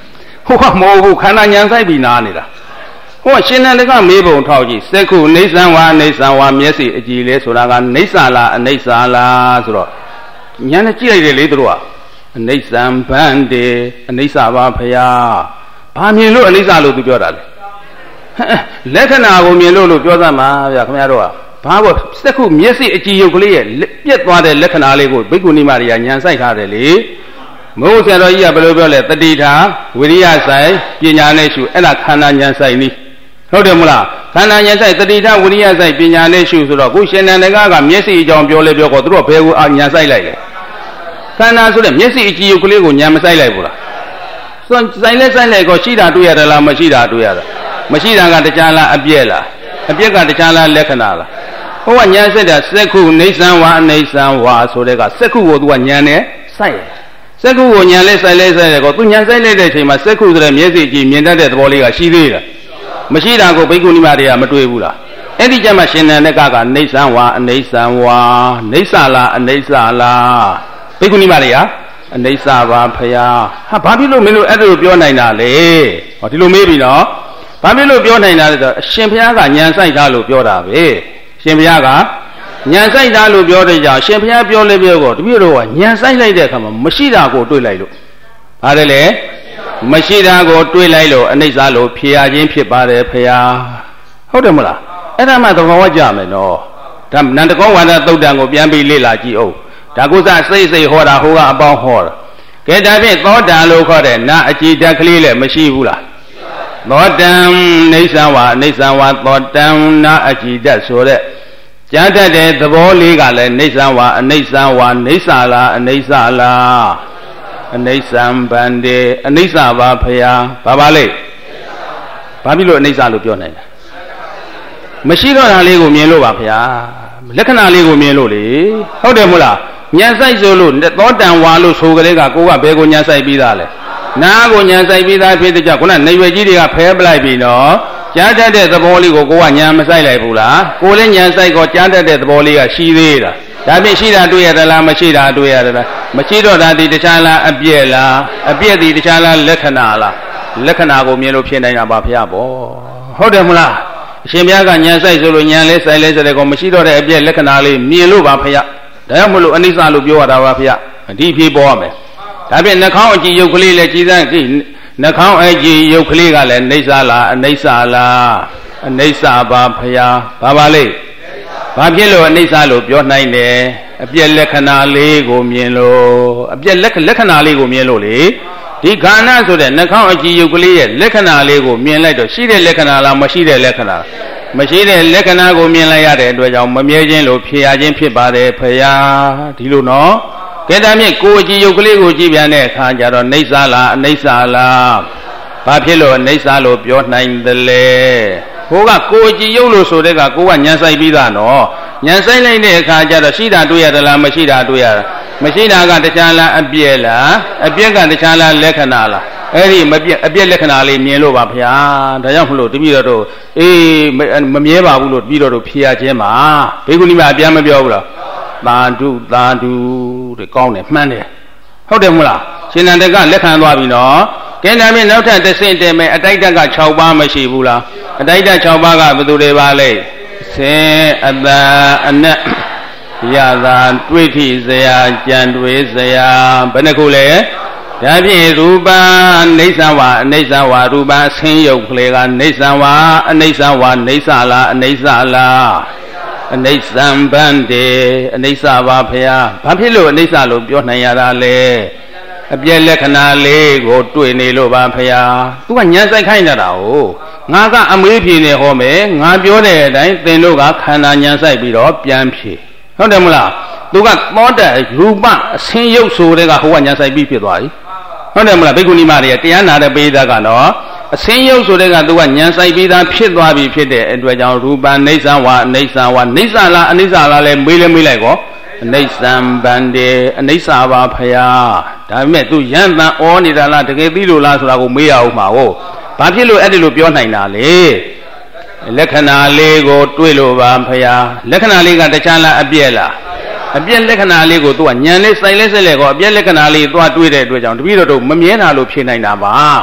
ဟုတ်ကမဟုတ်ဘူးခန္ဓာဉာဏ်ဆိုင်ပြီးနားနေတာဟောရှင်နန္ဒကမေးပုံထောက်ကြည့်စက္ခုနေဆံဝါနေဆံဝါမျက်စိအကြည်လဲဆိုတာကနေဆာလားအနိစ္စလားဆိုတော့ဉာဏ်နဲ့ကြည့်လိုက်တယ်လေတို့ကအနိစ္စံဗန္တေအနိစ္စပါဖရာဘာမြင်လို့အနိစ္စလို့သူပြောတာလဲလက္ခဏာကိုမြင်လို့ပြောသမှာဗျာခင်ဗျားတို့ကဘာပေါ့စက္ခုမျက်စိအကြည်ရုပ်ကလေးရဲ့ပြက်သွားတဲ့လက္ခဏာလေးကိုဘိက္ခုနီမတွေကဉာဏ်ဆိုင်ထားတယ်လေမဟုတ်ဆရာတော်ကြီးကဘယ်လိုပြောလဲတတိထာဝိရိယဆိုင်ပညာနဲ့ရှုအဲ့ဒါခန္ဓာဉာဏ်ဆိုင်နည်းဟုတ်တယ်မလားခန္ဓာဉာဏ်ဆိုင်တတိထာဝိရိယဆိုင်ပညာနဲ့ရှုဆိုတော့ခုရှင်နန္ဒကမျက်စိအကြောင်းပြောလဲပြောတော့သူတို့ဘယ်ကိုဉာဏ်ဆိုင်လိုက်လဲခန္ဓာဆိုတဲ့မျက်စိအကြည့်ရုပ်ကလေးကိုဉာဏ်မဆိုင်လိုက်ဘူးလားဆိုင်လဲဆိုင်လိုက်ကိုရှိတာတွေ့ရတယ်လားမရှိတာတွေ့ရတာမရှိတာကတရားလားအပြည့်လားအပြည့်ကတရားလားလက္ခဏာလားဟိုကဉာဏ်စစ်တာစက္ခုနေဆံဝါအနေဆံဝါဆိုတဲ့ကစက္ခုကိုသူကဉာဏ်နဲ့ဆိုင်တယ်စက္ခုကိုဉာဏ်လေးဆိုင်လိုက်ဆိုင်တယ်ကိုသူဉာဏ်ဆိုင်လိုက်တဲ့အချိန်မှာစက္ခုဆိုတဲ့မျက်စိကြည့်မြင်တတ်တဲ့သဘောလေးကရှိသေးတယ်မရှိတာကိုဘိက္ခုနီမတွေကမတွေ့ဘူးလားအဲ့ဒီကျမှရှင်နန္ဒကနေဆံဝါအနေဆံဝါနေဆာလားအနေဆာလားဘိက္ခုနီမတွေကအနိစ္စပါဖရာဟာဘာဖြစ်လို့မင်းတို့အဲ့လိုပြောနိုင်တာလဲဟောဒီလိုမေးပြီနော်ဘာဖြစ်လို့ပြောနိုင်တာလဲဆိုတော့အရှင်ဘုရားကဉာဏ်ဆိုင်တာလို့ပြောတာပဲရှင်ဘုရားကဉာဏ်ဆိုင်တာလို့ပြောတဲ့ကြောင့်ရှင်ဘုရားပြောလဲပြောတော့တပည့်တော်ကဉာဏ်ဆိုင်လိုက်တဲ့အခါမှာမရှိတာကိုတွေးလိုက်လို့ပါတယ်လေမရှိတာကိုတွေးလိုက်လို့အနိစ္စလို့ဖြေရခြင်းဖြစ်ပါတယ်ဖရာဟုတ်တယ်မလားအဲ့ဒါမှသဘောဝကြမယ်နော်ဒါနန္ဒကောဝါဒသုတ်တံကိုပြန်ပြီးလေ့လာကြည့်အောင်ဒါကုသစိတ်ဟောတာဟိုကအပေါင်းဟောတာကဲဒါဖြင့်သောတံလို့ခေါ်တဲ့နာအကြည်ဓာတ်ကလေးလည်းမရှိဘူးလားသောတံနေဆံဝါနေဆံဝါသောတံနာအကြည်ဓာတ်ဆိုတဲ့ကြားတတ်တဲ့သဘောလေးကလည်းနေဆံဝါအနေဆံဝါနေဆာလားအနေဆာလားအနေဆံဗန္တေအနေဆာပါဖရာဘာပါလဲဘာဖြစ်လို့အနေဆာလို့ပြောနိုင်လဲမရှိတော့တာလေးကိုမြင်လို့ပါဖရာလက္ခဏာလေးကိုမြင်လို့လေဟုတ်တယ်မို့လားဉာဏ်ဆိုင်ဆိုလို့သောတံဝါလို့ဆိုကြတဲ့ကကိုကဘယ်ကိုဉာဏ်ဆိုင်ပြီးသားလဲနာကိုဉာဏ်ဆိုင်ပြီးသားဖြစ်တဲ့ကြောင့်ခုနနေရွယ်ကြီးတွေကဖဲပလိုက်ပြီနော်ကြားတတ်တဲ့သဘောလေးကိုကိုကဉာဏ်မဆိုင်လိုက်ဘူးလားကိုလည်းဉာဏ်ဆိုင်ကိုကြားတတ်တဲ့သဘောလေးကရှိသေးတာဒါဖြင့်ရှိတာတွေ့ရတယ်လားမရှိတာတွေ့ရတယ်လားမရှိတော့တာဒီတခြားလားအပြည့်လားအပြည့်ဒီတခြားလားလက္ခဏာလားလက္ခဏာကိုမြင်လို့ဖြစ်နိုင်တာပါဖရာပေါ့ဟုတ်တယ်မလားအရှင်ဘုရားကဉာဏ်ဆိုင်ဆိုလို့ဉာဏ်လေးဆိုင်လဲဆိုတဲ့ကောမရှိတော့တဲ့အပြည့်လက္ခဏာလေးမြင်လို့ပါဖရာဒါကြောင့်မလို့အနိစ္စလို့ပြောရတာပါဖရာဒီဖြေပေါ်ရမယ်ဒါဖြင့်နှာခေါင်းအကြည့်ရုပ်ကလေးလည်းကြည်စမ်းကြည့်နှာခေါင်းအကြည့်ရုပ်ကလေးကလည်းအိဋ္ဌလားအနိစ္စလားအနိစ္စပါဖရာဘာပါလဲဘာဖြစ်လို့အနိစ္စလို့ပြောနိုင်တယ်အပြည့်လက္ခဏာလေးကိုမြင်လို့အပြည့်လက္ခဏာလေးကိုမြင်လို့လေဒီခန္ဓာဆိုတဲ့နှာခေါင်းအကြည့်ရုပ်ကလေးရဲ့လက္ခဏာလေးကိုမြင်လိုက်တော့ရှိတဲ့လက္ခဏာလားမရှိတဲ့လက္ခဏာမရှိတဲ့လက္ခဏာကိုမြင်လိုက်ရတဲ့အတွက်ကြောင့်မမြဲခြင်းလို့ဖြေရခြင်းဖြစ်ပါတယ်ဖရာဒီလိုနော်ကဲဒါမြင့်ကိုအကြည့်ရုပ်ကလေးကိုကြည့်ပြန်တဲ့အခါကျတော့အိဋ္ဌလားအနိစ္စလားဘာဖြစ်လို့အိဋ္ဌလို့ပြောနိုင်သလဲဟိုကကိုအကြည့်ရုပ်လို့ဆိုတဲ့ကကိုကဉာဏ်ဆိုင်ပြီးသားနော်ဉာဏ်ဆိုင်လိုက်တဲ့အခါကျတော့ရှိတာတွေ့ရတယ်လားမရှိတာတွေ့ရတာမရှိတာကတခြားလားအပြည့်လားအပြည့်ကတခြားလားလက္ခဏာလားအဲ့ဒီမပြည့်အပြည့်လက္ခဏာလေးမြင်လို့ပါဗျာဒါကြောင့်မလို့တပည့်တော်တို့အေးမမြဲပါဘူးလို့တပည့်တော်တို့ဖြေရခြင်းပါဘေကုဏီမအပြန်မပြောဘူးလားသာဓုသာဓုတဲ့ကောင်းတယ်မှန်တယ်ဟုတ်တယ်မလားရှင်နန္ဒကလက်ခံသွားပြီနော်ကဲဒါဖြင့်နောက်ထပ်တစ်ဆင့်တည်းမဲ့အတိုက်တက်က6ပါးမရှိဘူးလားအတိုက်တက်6ပါးကဘယ်သူတွေပါလဲဆင်းအတန်အနတ်ရတာတွေ့ထိစရာကြံတွေးစရာဘယ်နှခုလဲဒါဖြင့်ရူပအိဋ္ဌဝါအိဋ္ဌဝါရူပဆင်းရုပ်ကလေးကအိဋ္ဌဝါအိဋ္ဌဝါအိဋ္ဌလားအိဋ္ဌလားအိဋ္ဌံဗန္တေအိဋ္ဌပါဖရာဘာဖြစ်လို့အိဋ္ဌလို့ပြောနိုင်ရတာလဲအပြည့်လက္ခဏာလေးကိုတွေ့နေလို့ပါဖရာသူကဉာဏ်ဆိုင်ခိုင်းနေတာကိုငါကအမေးဖြေနေဟောမယ်ငါပြောတဲ့အတိုင်းသင်တို့ကခန္ဓာဉာဏ်ဆိုင်ပြီးတော့ပြန်ဖြေဟုတ်တယ်မလားသူကသောတရူပအဆင်းရုပ်ဆိုတဲ့ကဟိုကဉာဏ်ဆိုင်ပြီးဖြစ်သွားပြီဟုတ်တယ်မလားဘိက္ခုနီမတွေကတရားနာတဲ့ပိဋကကတော့အဆင်းရုပ်ဆိုတဲ့ကသူကဉာဏ်ဆိုင်ပြီးသားဖြစ်သွားပြီဖြစ်တဲ့အတွက်ကြောင့်ရူပအိဋ္ဌဝါအိဋ္ဌဝါအိဋ္ဌလားအနိစ္စလားလဲမေးလိုက်ကောအိဋ္ဌံဗန္တေအိဋ္ဌပါဖရာဒါပေမဲ့သူယံတန်ဩနေတာလားတကယ်သိလို့လားဆိုတာကိုမေးရအောင်မှာဟုတ်ဘာဖြစ်လို့အဲ့ဒီလိုပြောနိုင်တာလဲလက္ခဏာလေးကိုတွေ့လို့ပါဖရာလက္ခဏာလေးကတခြားလားအပြည့်လားအပြည့်လက္ခဏာလေးကိုသူကဉာဏ်လေးစိုက်လဲဆက်လဲကောအပြည့်လက္ခဏာလေးသွားတွေ့တဲ့အတွက်ကြောင့်တပည့်တော်တို့မမြဲတာလို့ဖြေနိုင်တာပါဟ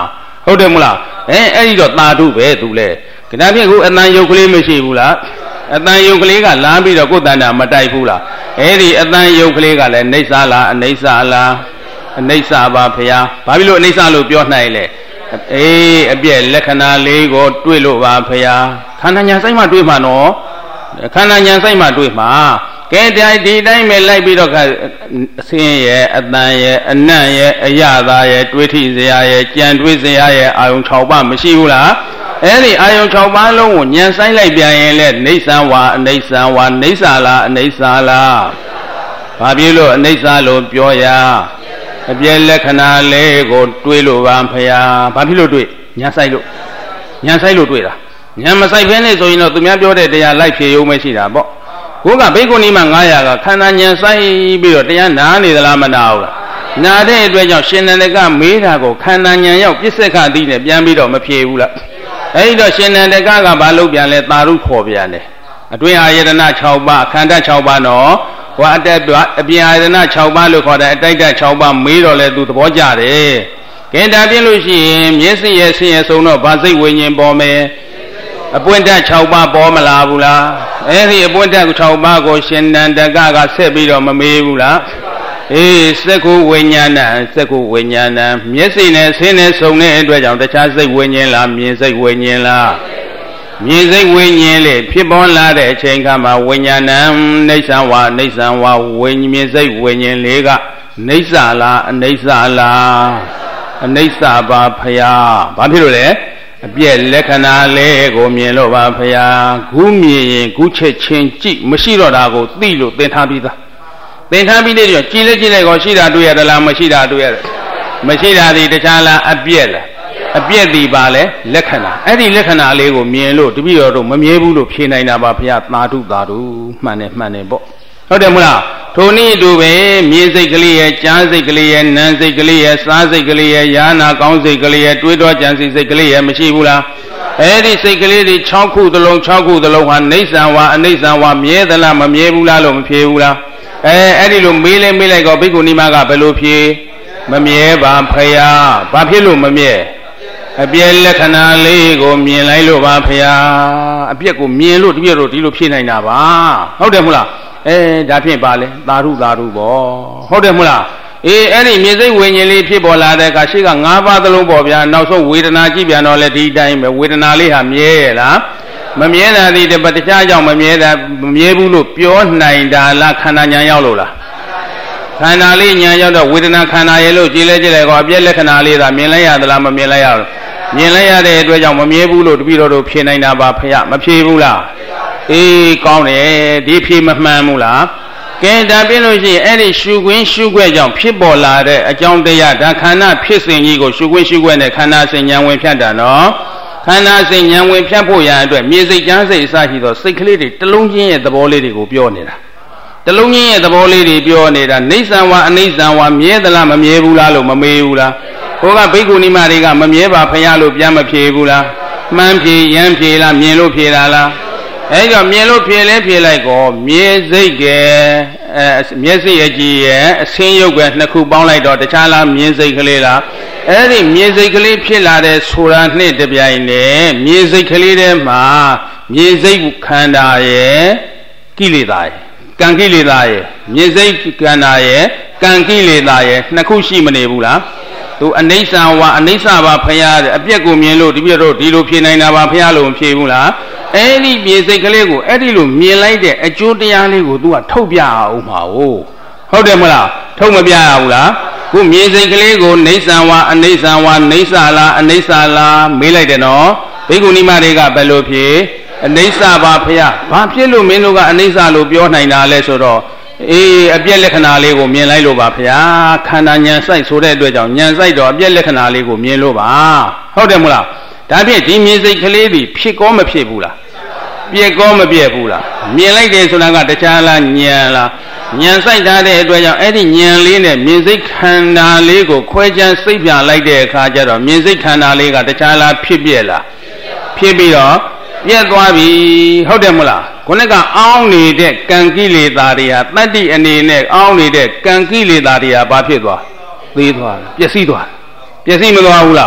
ဟုတ်တယ်မလားအဲ့ဒီတော့သာဓုပဲသူလဲခဏဖြင့်ခုအတန်ယုတ်ကလေးမရှိဘူးလားအတန်ယုတ်ကလေးကလမ်းပြီးတော့ကိုယ်တန်တာမတိုက်ဘူးလားအဲ့ဒီအတန်ယုတ်ကလေးကလည်းအိဋ္ဌာလားအနိစ္စလားအနိစ္စပါဖရာဘာဖြစ်လို့အနိစ္စလို့ပြောနိုင်လဲအေးအပြည့်လက္ခဏာလေးကိုတွေ့လို့ပါဖရာခန္ဓာညာစိတ်မှတွေ့မှာနော်ခန္ဓာညာစိတ်မှတွေ့မှာကဲဒီတိုင်းပဲလိုက်ပြီးတော့အစင်းရဲ့အတန်ရဲ့အနံ့ရဲ့အရသာရဲ့တွေးထိစရာရဲ့ကြံတွေးစရာရဲ့အာယုံ6ပါးမရှိဘူးလားအဲ့ဒီအာယုံ6ပါးလုံးကိုဉာဏ်ဆိုင်လိုက်ပြန်ရင်လေနေဆံဝါအနိစ္စဝါနေဆာလားအနိစ္စလားဘာဖြစ်လို့အနိစ္စလို့ပြောရအပြည့်လက္ခဏာလေးကိုတွေးလို့ပါဖရာဘာဖြစ်လို့တွေးဉာဏ်ဆိုင်လို့တွေးတာဉာဏ်မဆိုင်ဖဲနဲ့ဆိုရင်တော့သူများပြောတဲ့တရားလိုက်ဖြေရုံပဲရှိတာပေါ့ကိုကဘိက္ခုနီမ900ကခန္ဓာဉာဏ်ဆိုင်ပြီးတော့တရားနာနေသလားမနာဘူးလားနာတဲ့အတွက်ကြောင့်ရှင်နန္ဒကမေးတာကိုခန္ဓာဉာဏ်ရောက်ပြစ္ဆကတိနဲ့ပြန်ပြီးတော့မဖြေဘူးလားအဲဒီတော့ရှင်နန္ဒကဘာလုပ်ပြန်လဲသာဓုခေါ်ပြန်တယ်အတွင်းအာယတနာ6ပါးခန္ဓာ6ပါးနော်ဟောအတက်အပြင်အာယတနာ6ပါးလို့ခေါ်တယ်အတိုက်တက်6ပါးမေးတော့လဲသူသဘောကျတယ်ကဲဒါပြင်းလို့ရှိရင်မျက်စိရဲ့ဆင်းရဲဆုံးတော့ဗာစိတ်ဝိညာဉ်ပေါ်မယ်အပွင့်တက်6ပါးပေါ်မလာဘူးလားအဲ့ဒီအပွင့်တက်6ပါးကိုရှင်နန္ဒကဆက်ပြီးတော့မမေးဘူးလားအေးစက္ခုဝိညာဏမျက်စိနဲ့ဆင်းနဲ့စုံတဲ့အတွက်ကြောင့်တခြားစိတ်ဝိညာဉ်လားမြင်စိတ်ဝိညာဉ်လားမြင်စိတ်ဝိညာဉ်လေဖြစ်ပေါ်လာတဲ့အချိန်ခါမှာဝိညာဏနေဆံဝါဝိမြင်စိတ်ဝိညာဉ်လေးကနေဆာလားအနိစ္စလားအနိစ္စပါဖရာဘာဖြစ်လို့လဲအပြည့်လက္ခဏာလေးကိုမြင်လို့ပါဖရာခုမြင်ရင်ခုချက်ချင်းကြည့်မရှိတော့တာကိုသိလို့သင်ထားပြီးသားသင်ထားပြီးတဲ့ကြောင့်ကြည်လိုက်ကောရှိတာတွေ့ရသလားမရှိတာတွေ့ရတယ်မရှိတာဒီတခြားလားအပြည့်လားအပြည့်ဒီပါလေလက္ခဏာအဲ့ဒီလက္ခဏာလေးကိုမြင်လို့တပည့်တော်တို့မမြဲဘူးလို့ဖြေနိုင်တာပါဘုရားသာဓုမှန်တယ်ပေါ့ဟုတ်တယ်မလားထိုနည်းတူပဲမြင်စိတ်ကလေးရဲ့ကြားစိတ်ကလေးရဲ့နားစိတ်ကလေးရဲ့စားစိတ်ကလေးရဲ့ယာနာကောင်းစိတ်ကလေးရဲ့တွေးတော်ကြံစိတ်ကလေးရဲ့မရှိဘူးလားအဲ့ဒီစိတ်ကလေးတွေ6ခုသလုံးဟာနေဆံဝါအနိစ္စဝါမြဲသလားမမြဲဘူးလားလို့မဖြေဘူးလားအဲ့ဒီလိုမေးလိုက်တော့ဘိက္ခုနီမကဘယ်လိုဖြေမမြဲပါဖရာဘာဖြစ်လို့မမြဲအပြည့်လက္ခဏာလေးကိုမြင်လိုက်လို့ပါဖရာအပြည့်ကိုမြင်လို့တပြည့်တော့ဒီလိုဖြေနိုင်တာပါဟုတ်တယ်မဟုတ်လားဒါဖြင့်ပါလေသာဓုပေါ့ဟုတ်တယ်မဟုတ်လားအဲ့ဒီမြင်စိတ်ဝိညာဉ်လေးဖြစ်ပေါ်လာတဲ့အခါရှိက5ပါးသလုံးပေါ့ဗျာနောက်ဆုံးဝေဒနာကြည့်ပြန်တော့လေဒီတိုင်းပဲဝေဒနာလေးဟာမြဲရဲ့လားမမြဲတာဒီတခြားကြောင့်မမြဲဘူးလို့ပြောနိုင်တာလားခန္ဓာဉာဏ်ရောက်လို့လားခန္ဓာလေးဉာဏ်ရောက်တော့ဝေဒနာခန္ဓာရဲ့လို့ကြည်လိုက်ကောအပြည့်လက္ခဏာလေးသာမြင်လိုက်ရသလားမမြင်လိုက်ရဘူးမြင်လိုက်ရတဲ့အတွက်ကြောင့်မမြဲဘူးလို့တပည့်တော်တို့ဖြေနိုင်တာပါဖယားမဖြေဘူးလားကောင်းတယ်ဒီဖြေမမှန်ဘူးလားကဲဒါပြလို့ရှိရင်အဲ့ဒီရှုခွင်းရှုခွဲကြောင့်ဖြစ်ပေါ်လာတဲ့အကြောင်းတရားဒါခန္ဓာဖြစ်စဉ်ကြီးကိုရှုခွင်းရှုခွဲနဲ့ခန္ဓာစဉ်ဉာဏ်ဝင်ဖြတ်တာနော်ခန္ဓာစဉ်ဉာဏ်ဝင်ဖြတ်ဖို့ရအတွက်မြေစိတ်ကြားစိတ်အစရှိသောစိတ်ကလေးတွေတလုံးချင်းရဲ့သဘောလေးတွေကိုပြောနေတာတလုံးချင်းရဲ့သဘောလေးတွေပြောနေတာနေဆံဝါအနိစ္စဝါမြဲသလားမမြဲဘူးလားလို့မမေးဘူးလားဟိုကဘိက္ခုနီမတွေကမမြဲပါဖယားလို့ပြန်မဖြေဘူးလားမှန်ဖြေရမ်းဖြေလားမြင်လို့ဖြေတာလားအဲ့ကြောင့်မြင်လို့ဖြေလဲဖြေလိုက်ကောမြေစိတ်ကမျက်စိအကြည့်ရဲ့အဆင်းရုပ်ပဲနှစ်ခုပေါင်းလိုက်တော့တခြားလားမြင်စိတ်ကလေးလားအဲ့ဒီမြင်စိတ်ကလေးဖြစ်လာတဲ့ဆိုတာနှစ်တပြိုင်နဲ့မြင်စိတ်ကလေးထဲမှာမြင်စိတ်ခန္ဓာရဲ့ကိလေသာရဲ့ကံကိလေသာရဲ့မြင်စိတ်ခန္ဓာရဲ့ကံကိလေသာရဲ့နှစ်ခုရှိမနေဘူးလားသူအနိစ္စဝါအနိစ္စပါဖယားအပြက်ကိုမြင်လို့ဒီပြတော့ဒီလိုဖြေနိုင်တာပါဖယားလို့မဖြေဘူးလားအဲ့ဒီမြေစိတ်ကလေးကိုအဲ့ဒီလိုမြင်လိုက်တဲ့အကျိုးတရားလေးကိုသူကထုတ်ပြအောင်ပါဟုတ်တယ်မလားထုတ်မပြရဘူးလားခုမြေစိတ်ကလေးကိုနေဆံဝါအနိစ္စဝါနေဆာလားအနိစ္စလားမေးလိုက်တယ်နော်ဘိက္ခုနီမတွေကဘယ်လိုဖြေအနိစ္စပါဖယားဘာဖြစ်လို့မင်းတို့ကအနိစ္စလို့ပြောနိုင်တာလဲဆိုတော့အပြည့်လက္ခဏာလေးကိုမြင်လိုက်လို့ပါဗျာခန္ဓာဉာဏ်စိုက်ဆိုတဲ့အတွက်ကြောင့်ဉာဏ်စိုက်တော့အပြည့်လက္ခဏာလေးကိုမြင်လို့ပါဟုတ်တယ်မလားဒါဖြင့်ဒီမြင်စိတ်ကလေးဒီဖြစ်ကောမဖြစ်ဘူးလားပြည့်ကောမပြည့်ဘူးလားမြင်လိုက်တယ်ဆိုတာကတခြားလားဉာဏ်လားဉာဏ်စိုက်ထားတဲ့အတွက်ကြောင့်အဲ့ဒီဉာဏ်လေးနဲ့မြင်စိတ်ခန္ဓာလေးကိုခွဲခြားစိတ်ပြလိုက်တဲ့အခါကျတော့မြင်စိတ်ခန္ဓာလေးကတခြားလားဖြစ်ပြည့်လားဖြစ်ပြီးတော့ပြည့်သွားပြီဟုတ်တယ်မလားခုနကအောင်းနေတဲ့ကံကိလေသာတွေဟာတတ္တိအနေနဲ့အောင်းနေတဲ့ကံကိလေသာတွေဟာဘာဖြစ်သွားသေးသွားပျက်စီးသွားပျက်စီးမသွားဘူးလား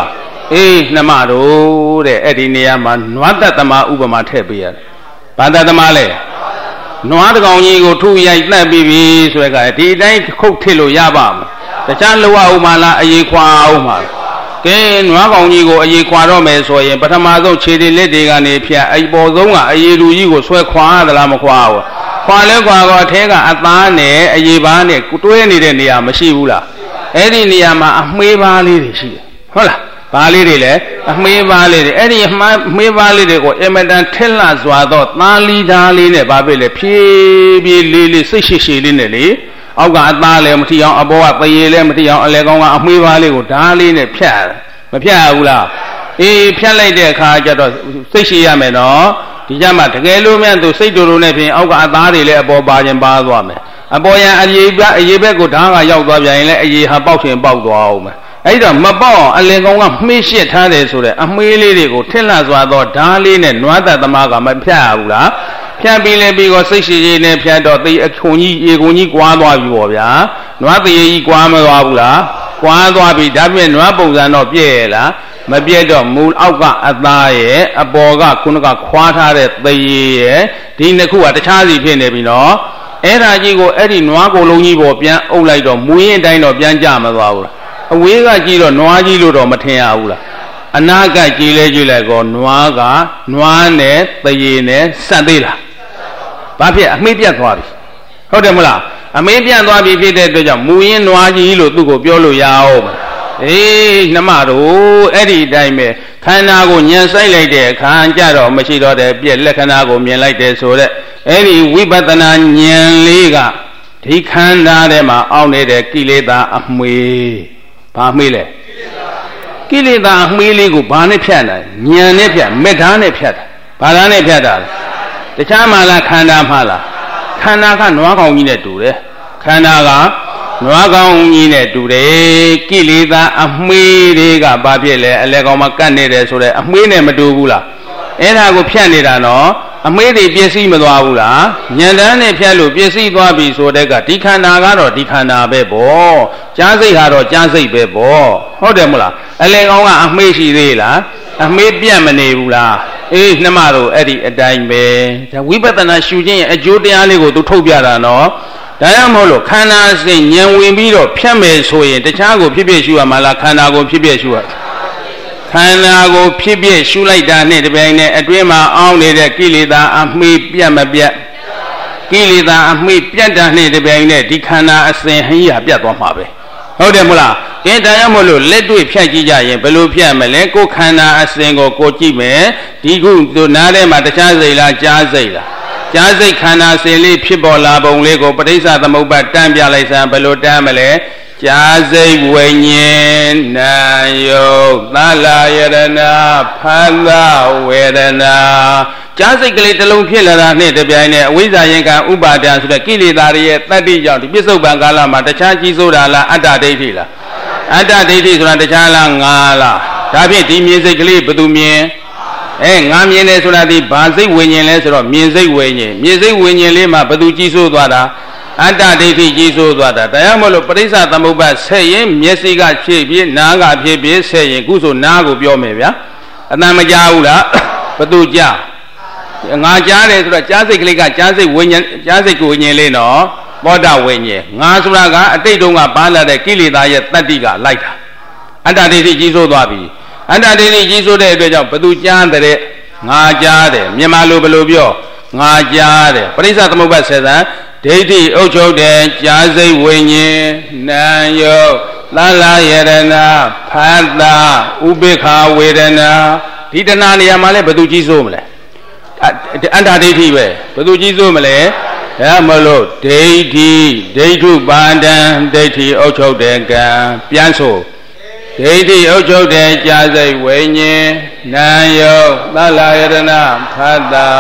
နှမတို့တဲ့အဲ့ဒီနေရာမှာနွားတတ်သမားဥပမာထည့်ပေးရတယ်ဘာတတ်သမားလဲနွားတကောင်ကြီးကိုထုရိုက်နှက်ပြီးပြီဆိုတဲ့ကဒီအတိုင်းခုတ်ထစ်လို့ရပါမလားတခြားလောအောင်မလားအရေးခွာအောင်မလားကဲနွားကောင်ကြီးကိုအရေးခွာတော့မယ်ဆိုရင်ပထမဆုံးခြေတွေလက်တွေကနေဖြတ်အပေါ်ဆုံးကအရေးလူကြီးကိုဆွဲခွာသလားမခွာဘူးခွာလဲခွာတော့အထဲကအသားနဲ့အရေးပါးနဲ့တွဲနေတဲ့နေရာမရှိဘူးလားအဲ့ဒီနေရာမှာအမှေးပါးလေးတွေရှိတယ်ဟုတ်လားဘာလေးတွေလဲအမှေးပါးလေးတွေအဲ့ဒီအမှေးပါးလေးတွေကိုအမတန်ထက်လှစွာသောသားလီဓာလေးနဲ့ဘာဖြစ်လဲဖြည်းဖြည်းလေးစိတ်ရှိရှိလေးနဲ့လေအောက်ကအသားလည်းမထီအောင်အပေါ်ကပရေလည်းမထီအောင်အလဲကောင်းကအမှေးပါးလေးကိုဓာလေးနဲ့ဖြတ်မဖြတ်ဘူးလားဖြတ်လိုက်တဲ့အခါကျတော့စိတ်ရှိရမယ်နော်ဒီကြမှာတကယ်လို့မြန်သူစိတ်တူတူနဲ့ဖြင့်အောက်ကအသားတွေလည်းအပေါ်ပါခြင်းပါသွားမယ်အပေါ်ရန်အရေးဘက်ကိုဓာကရောက်သွားပြန်ရင်လည်းအရေးဟာပေါက်ခြင်းပေါက်သွားအောင်မယ်အဲ့တော့မပေါက်အောင်အလင်ကောင်ကမှေးရှစ်ထားတယ်ဆိုတဲ့အမှေးလေးတွေကိုထက်လှစွာသောဓာလေးနဲ့နွားတတ်သမားကမဖြတ်ဘူးလားဖြတ်ပြီးလဲပြီးတော့စိတ်ရှိရှိနဲ့ဖြတ်တော့သေအခွန်ကြီးရေခွန်ကြီးကွာသွားပြီပေါ့ဗျာနွားသေကြီးကွာမသွားဘူးလားကွာသွားပြီဒါပြင်နွားပုံစံတော့ပြည့်ရလားမပြည့်တော့မူအောက်ကအသားရဲ့အပေါ်ကခုနကခွာထားတဲ့သေရဲ့ဒီနှစ်ခုကတခြားစီဖြစ်နေပြီနော်အဲ့ဒါကြီးကိုအဲ့ဒီနွားကိုလုံးကြီးပေါ်ပြန်အုပ်လိုက်တော့မူရင်အတိုင်းတော့ပြန်ကြမသွားဘူးလားအဝေးကကြည့်တော့နွားကြီးလို့တော့မထင်ရဘူးလားအနာကကြည့်လဲကြည့်လိုက်ကောနွားကနွားနဲ့သရေနဲ့ဆက်သေးလားဘာဖြစ်အမှေးပြတ်သွားပြီဟုတ်တယ်မလားအမှေးပြတ်သွားပြီဖြစ်တဲ့အတွက်ကြောင့်မူရင်နွားကြီးလို့သူ့ကိုပြောလို့ရအောင်နှမတို့အဲ့ဒီအတိုင်းပဲခန္ဓာကိုညံဆိုင်လိုက်တဲ့အခါကြတော့မရှိတော့တဲ့ပြက်လက္ခဏာကိုမြင်လိုက်တယ်ဆိုတဲ့အဲ့ဒီဝိပဿနာဉာဏ်လေးကဒီခန္ဓာထဲမှာအောင်းနေတဲ့ကိလေသာအမှေးဘာမှေးလဲကိလေသာအမှေးလေးကိုဘာနဲ့ဖြတ်တာဉာဏ်နဲ့ဖြတ်မေတ္တာနဲ့ဖြတ်တာဘာသာနဲ့ဖြတ်တာလဲတခြားမှလားခန္ဓာမှလားခန္ဓာကနွားကောင်ကြီးနဲ့တူတယ်ခန္ဓာကနွားကောင်ကြီးနဲ့တူတယ်ကိလေသာအမှေးတွေကဘာဖြစ်လဲအလဲကောင်မှာကတ်နေတယ်ဆိုတဲ့အမှေးနဲ့မတူဘူးလားအဲ့ဒါကိုဖြတ်နေတာနော်အမှေးတွေပြည့်စည်မသွားဘူးလားဉာဏ်တန်းနဲ့ဖြတ်လို့ပြည့်စည်သွားပြီဆိုတဲ့ကဒီခန္ဓာကတော့ဒီခန္ဓာပဲပေါ့ကြားစိတ်ကတော့ကြားစိတ်ပဲပေါ့ဟုတ်တယ်မလားအလဲကောင်ကအမှေးရှိသေးလားအမှေးပြတ်မနေဘူးလားနှမတို့အဲ့ဒီအတိုင်းပဲဒါဝိပဿနာရှုခြင်းရဲ့အကျိုးတရားလေးကိုသူထုတ်ပြတာနော်ဒါကြောင့်မို့လို့ခန္ဓာစိတ်ဉာဏ်ဝင်ပြီးတော့ဖြတ်မယ်ဆိုရင်တခြားကိုဖြစ်ဖြစ်ရှုရမှာလားခန္ဓာကိုဖြစ်ဖြစ်ရှုရခန္ဓာကိုဖြစ်ဖြစ်ရှုလိုက်တာနဲ့တပြိုင်နက်အတွင်းမှာအောင်းနေတဲ့ကိလေသာအမှေးပြတ်မပြတ်ကိလေသာအမှေးပြတ်တာနဲ့တပြိုင်နက်ဒီခန္ဓာအစဉ်ဟိယပြတ်သွားမှာပဲဟုတ်တယ်မလားဒါကြောင့်မို့လို့လက်တွေ့ဖြတ်ကြည့်ကြရင်ဘယ်လိုဖြတ်မလဲကိုယ်ခန္ဓာအစဉ်ကိုကိုကြည့်မယ်ဒီခုတို့နားထဲမှာတခြားစိတ်လားကြားစိတ်လားကြားစိတ်ခန္ဓာစဉ်လေးဖြစ်ပေါ်လာပုံလေးကိုပဋိစ္စသမုပ္ပါဒ်တန်းပြလိုက်စမ်းဘယ်လိုတန်းမလဲကြားစိတ်ဝိညာဉ်နာယုတ်သလာယရဏဖသဝေဒနာကြားစိတ်ကလေးတစ်လုံးဖြစ်လာတာနဲ့တပြိုင်နက်အဝိဇ္ဇာရင်ကဥပါဒံဆိုတဲ့ကိလေသာတွေရဲ့တတ္တိကြောင့်ဒီပစ္စုပန်ကာလမှာတခြားကြီးစိုးတာလားအတ္တဒိဋ္ဌိလားအတ္တဒိဋ္ဌိဆိုတာတခြားလားငါလားဒါဖြင့်ဒီမြင်စိတ်ကလေးဘယ်သူမြင်ငါမြင်တယ်ဆိုတာဒီဘာစိတ်ဝိညာဉ်လဲဆိုတော့မြင်စိတ်ဝိညာဉ်မြင်စိတ်ဝိညာဉ်လေးမှာဘယ်သူကြီးစိုးသွားတာအတ္တဒိဋ္ဌိကြီးစိုးသွားတာဒါကြောင့်မလို့ပရိစ္ဆသမုပ္ပါဆက်ရင်မျက်စိကဖြစ်ပြီးနားကဖြစ်ပြီးဆက်ရင်ခုဆိုနားကိုပြောမယ်ဗျာအတန်မကြားဘူးလားဘသူကြားငါကြားတယ်ဆိုတော့ကြားစိတ်ကလေးကကြားစိတ်ဝိညာဉ်ကြားစိတ်ကိုဝိညာဉ်လေးနော်သောတာဝိညာဉ်ငါဆိုတာကအတိတ်တုန်းကပါလာတဲ့ကိလေသာရဲ့တတ္တိကလိုက်တာအတ္တဒိဋ္ဌိကြီးစိုးသွားပြီအတ္တဒိဋ္ဌိကြီးစိုးတဲ့အတွက်ကြောင့်ဘသူကြားတဲ့ငါကြားတယ်မြန်မာလိုဘယ်လိုပြောငါကြားတယ်ပရိစ္ဆသမုပ္ပါဆက်သံဒိဋ္ဌိဥစ္ချုပ်တယ်ကြားစိတ်ဝိညာဉ်နာယုတ်သလာယရဏဖတ်တာဥပိ္ပခာဝေဒနာဒီတဏှာနေရာမှာလဲဘယ်သူကြီးစိုးမလဲအတ္တဒိဋ္ဌိပဲဘယ်သူကြီးစိုးမလဲဒါမလို့ဒိဋ္ဌိဒိဋ္ဌုပါဒံဒိဋ္ဌိဥစ္ချုပ်တယ်ကံပြန်ဆိုဒိဋ္ဌိဥစ္ချုပ်တယ်ကြားစိတ်ဝိညာဉ်နာယုတ်သလာယရဏဖတ်တာ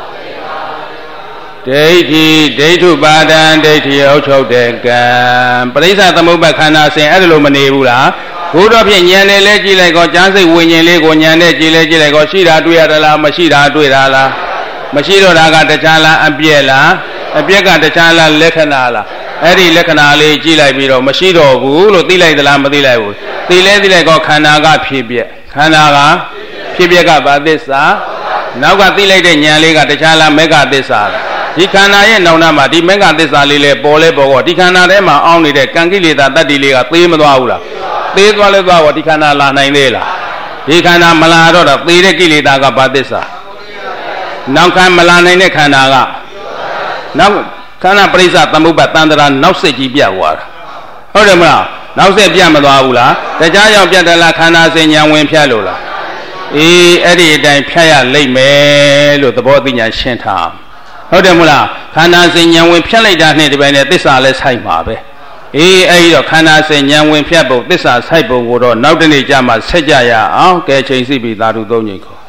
ဒိဋ္ဌိဒိဋ္ဌုပါဒံဒိဋ္ဌိဥစ္ချုပ်တဲ့ကံပရိစ္ဆသမုပ္ပါခန္ဓာစဉ်အဲ့ဒါလိုမနေဘူးလားဘုရားဖြင့်ဉာဏ်နဲ့လဲကြည့်လိုက်ကောကြားစိတ်ဝိညာဉ်လေးကိုဉာဏ်နဲ့ကြည့်လဲကြည့်လိုက်ကောရှိတာတွေ့ရသလားမရှိတာတွေ့တာလားမရှိတော့တာကတခြားလားအပြည့်လားအပြည့်ကတခြားလားလက္ခဏာလားအဲ့ဒီလက္ခဏာလေးကြည့်လိုက်ပြီးတော့မရှိတော့ဘူးလို့သိလိုက်သလားမသိလိုက်ဘူးသိလဲသိလိုက်ကောခန္ဓာကဖြစ်ပြက်ခန္ဓာကဖြစ်ပြက်ကဘာသစ္စာနောက်ကသိလိုက်တဲ့ဉာဏ်လေးကတခြားလားမေဃသစ္စာဒီခန္ဓာရဲ့နောင်နာမှာဒီမေဃသစ္စာလေးလေပေါ်လဲပေါ်တော့ဒီခန္ဓာထဲမှာအောင်းနေတဲ့ကံကိလေသာတတ္တိလေးကသေးမသွားဘူးလားသေးသွားလဲသွားတော့ဒီခန္ဓာလာနိုင်သေးလားဒီခန္ဓာမလာတော့တာသေတဲ့ကိလေသာကဘာသစ္စာနောက်ခံမလာနိုင်တဲ့ခန္ဓာကနောက်ခန္ဓာပရိစ္ဆသမုပ္ပါတန္တရာနောက်စိတ်ကြီးပြတ်သွားတာဟုတ်တယ်မလားနောက်စိတ်ပြတ်မသွားဘူးလားတခြားကြောင့်ပြတ်တယ်လားခန္ဓာစဉ်ဉာဏ်ဝင်ဖြတ်လို့လားအေးအဲ့ဒီအတိုင်းဖြတ်ရလိမ့်မယ်လို့သဘောသိညာရှင်းထားဟုတ်တယ်မလားခန္ဓာစဉ်ဉာဏ်ဝင်ဖြတ်လိုက်တာနဲ့ဒီပိုင်းနဲ့သစ္စာလည်းဆိုင်ပါပဲအေးအဲ့ဒီတော့ခန္ဓာစဉ်ဉာဏ်ဝင်ဖြတ်ဖို့သစ္စာဆိုင်ဖို့ကိုတော့နောက်တနေ့ကျမှဆက်ကြရအောင်ကဲချိန်စီပြီးသာဓုသုံးချိန်ခေါ်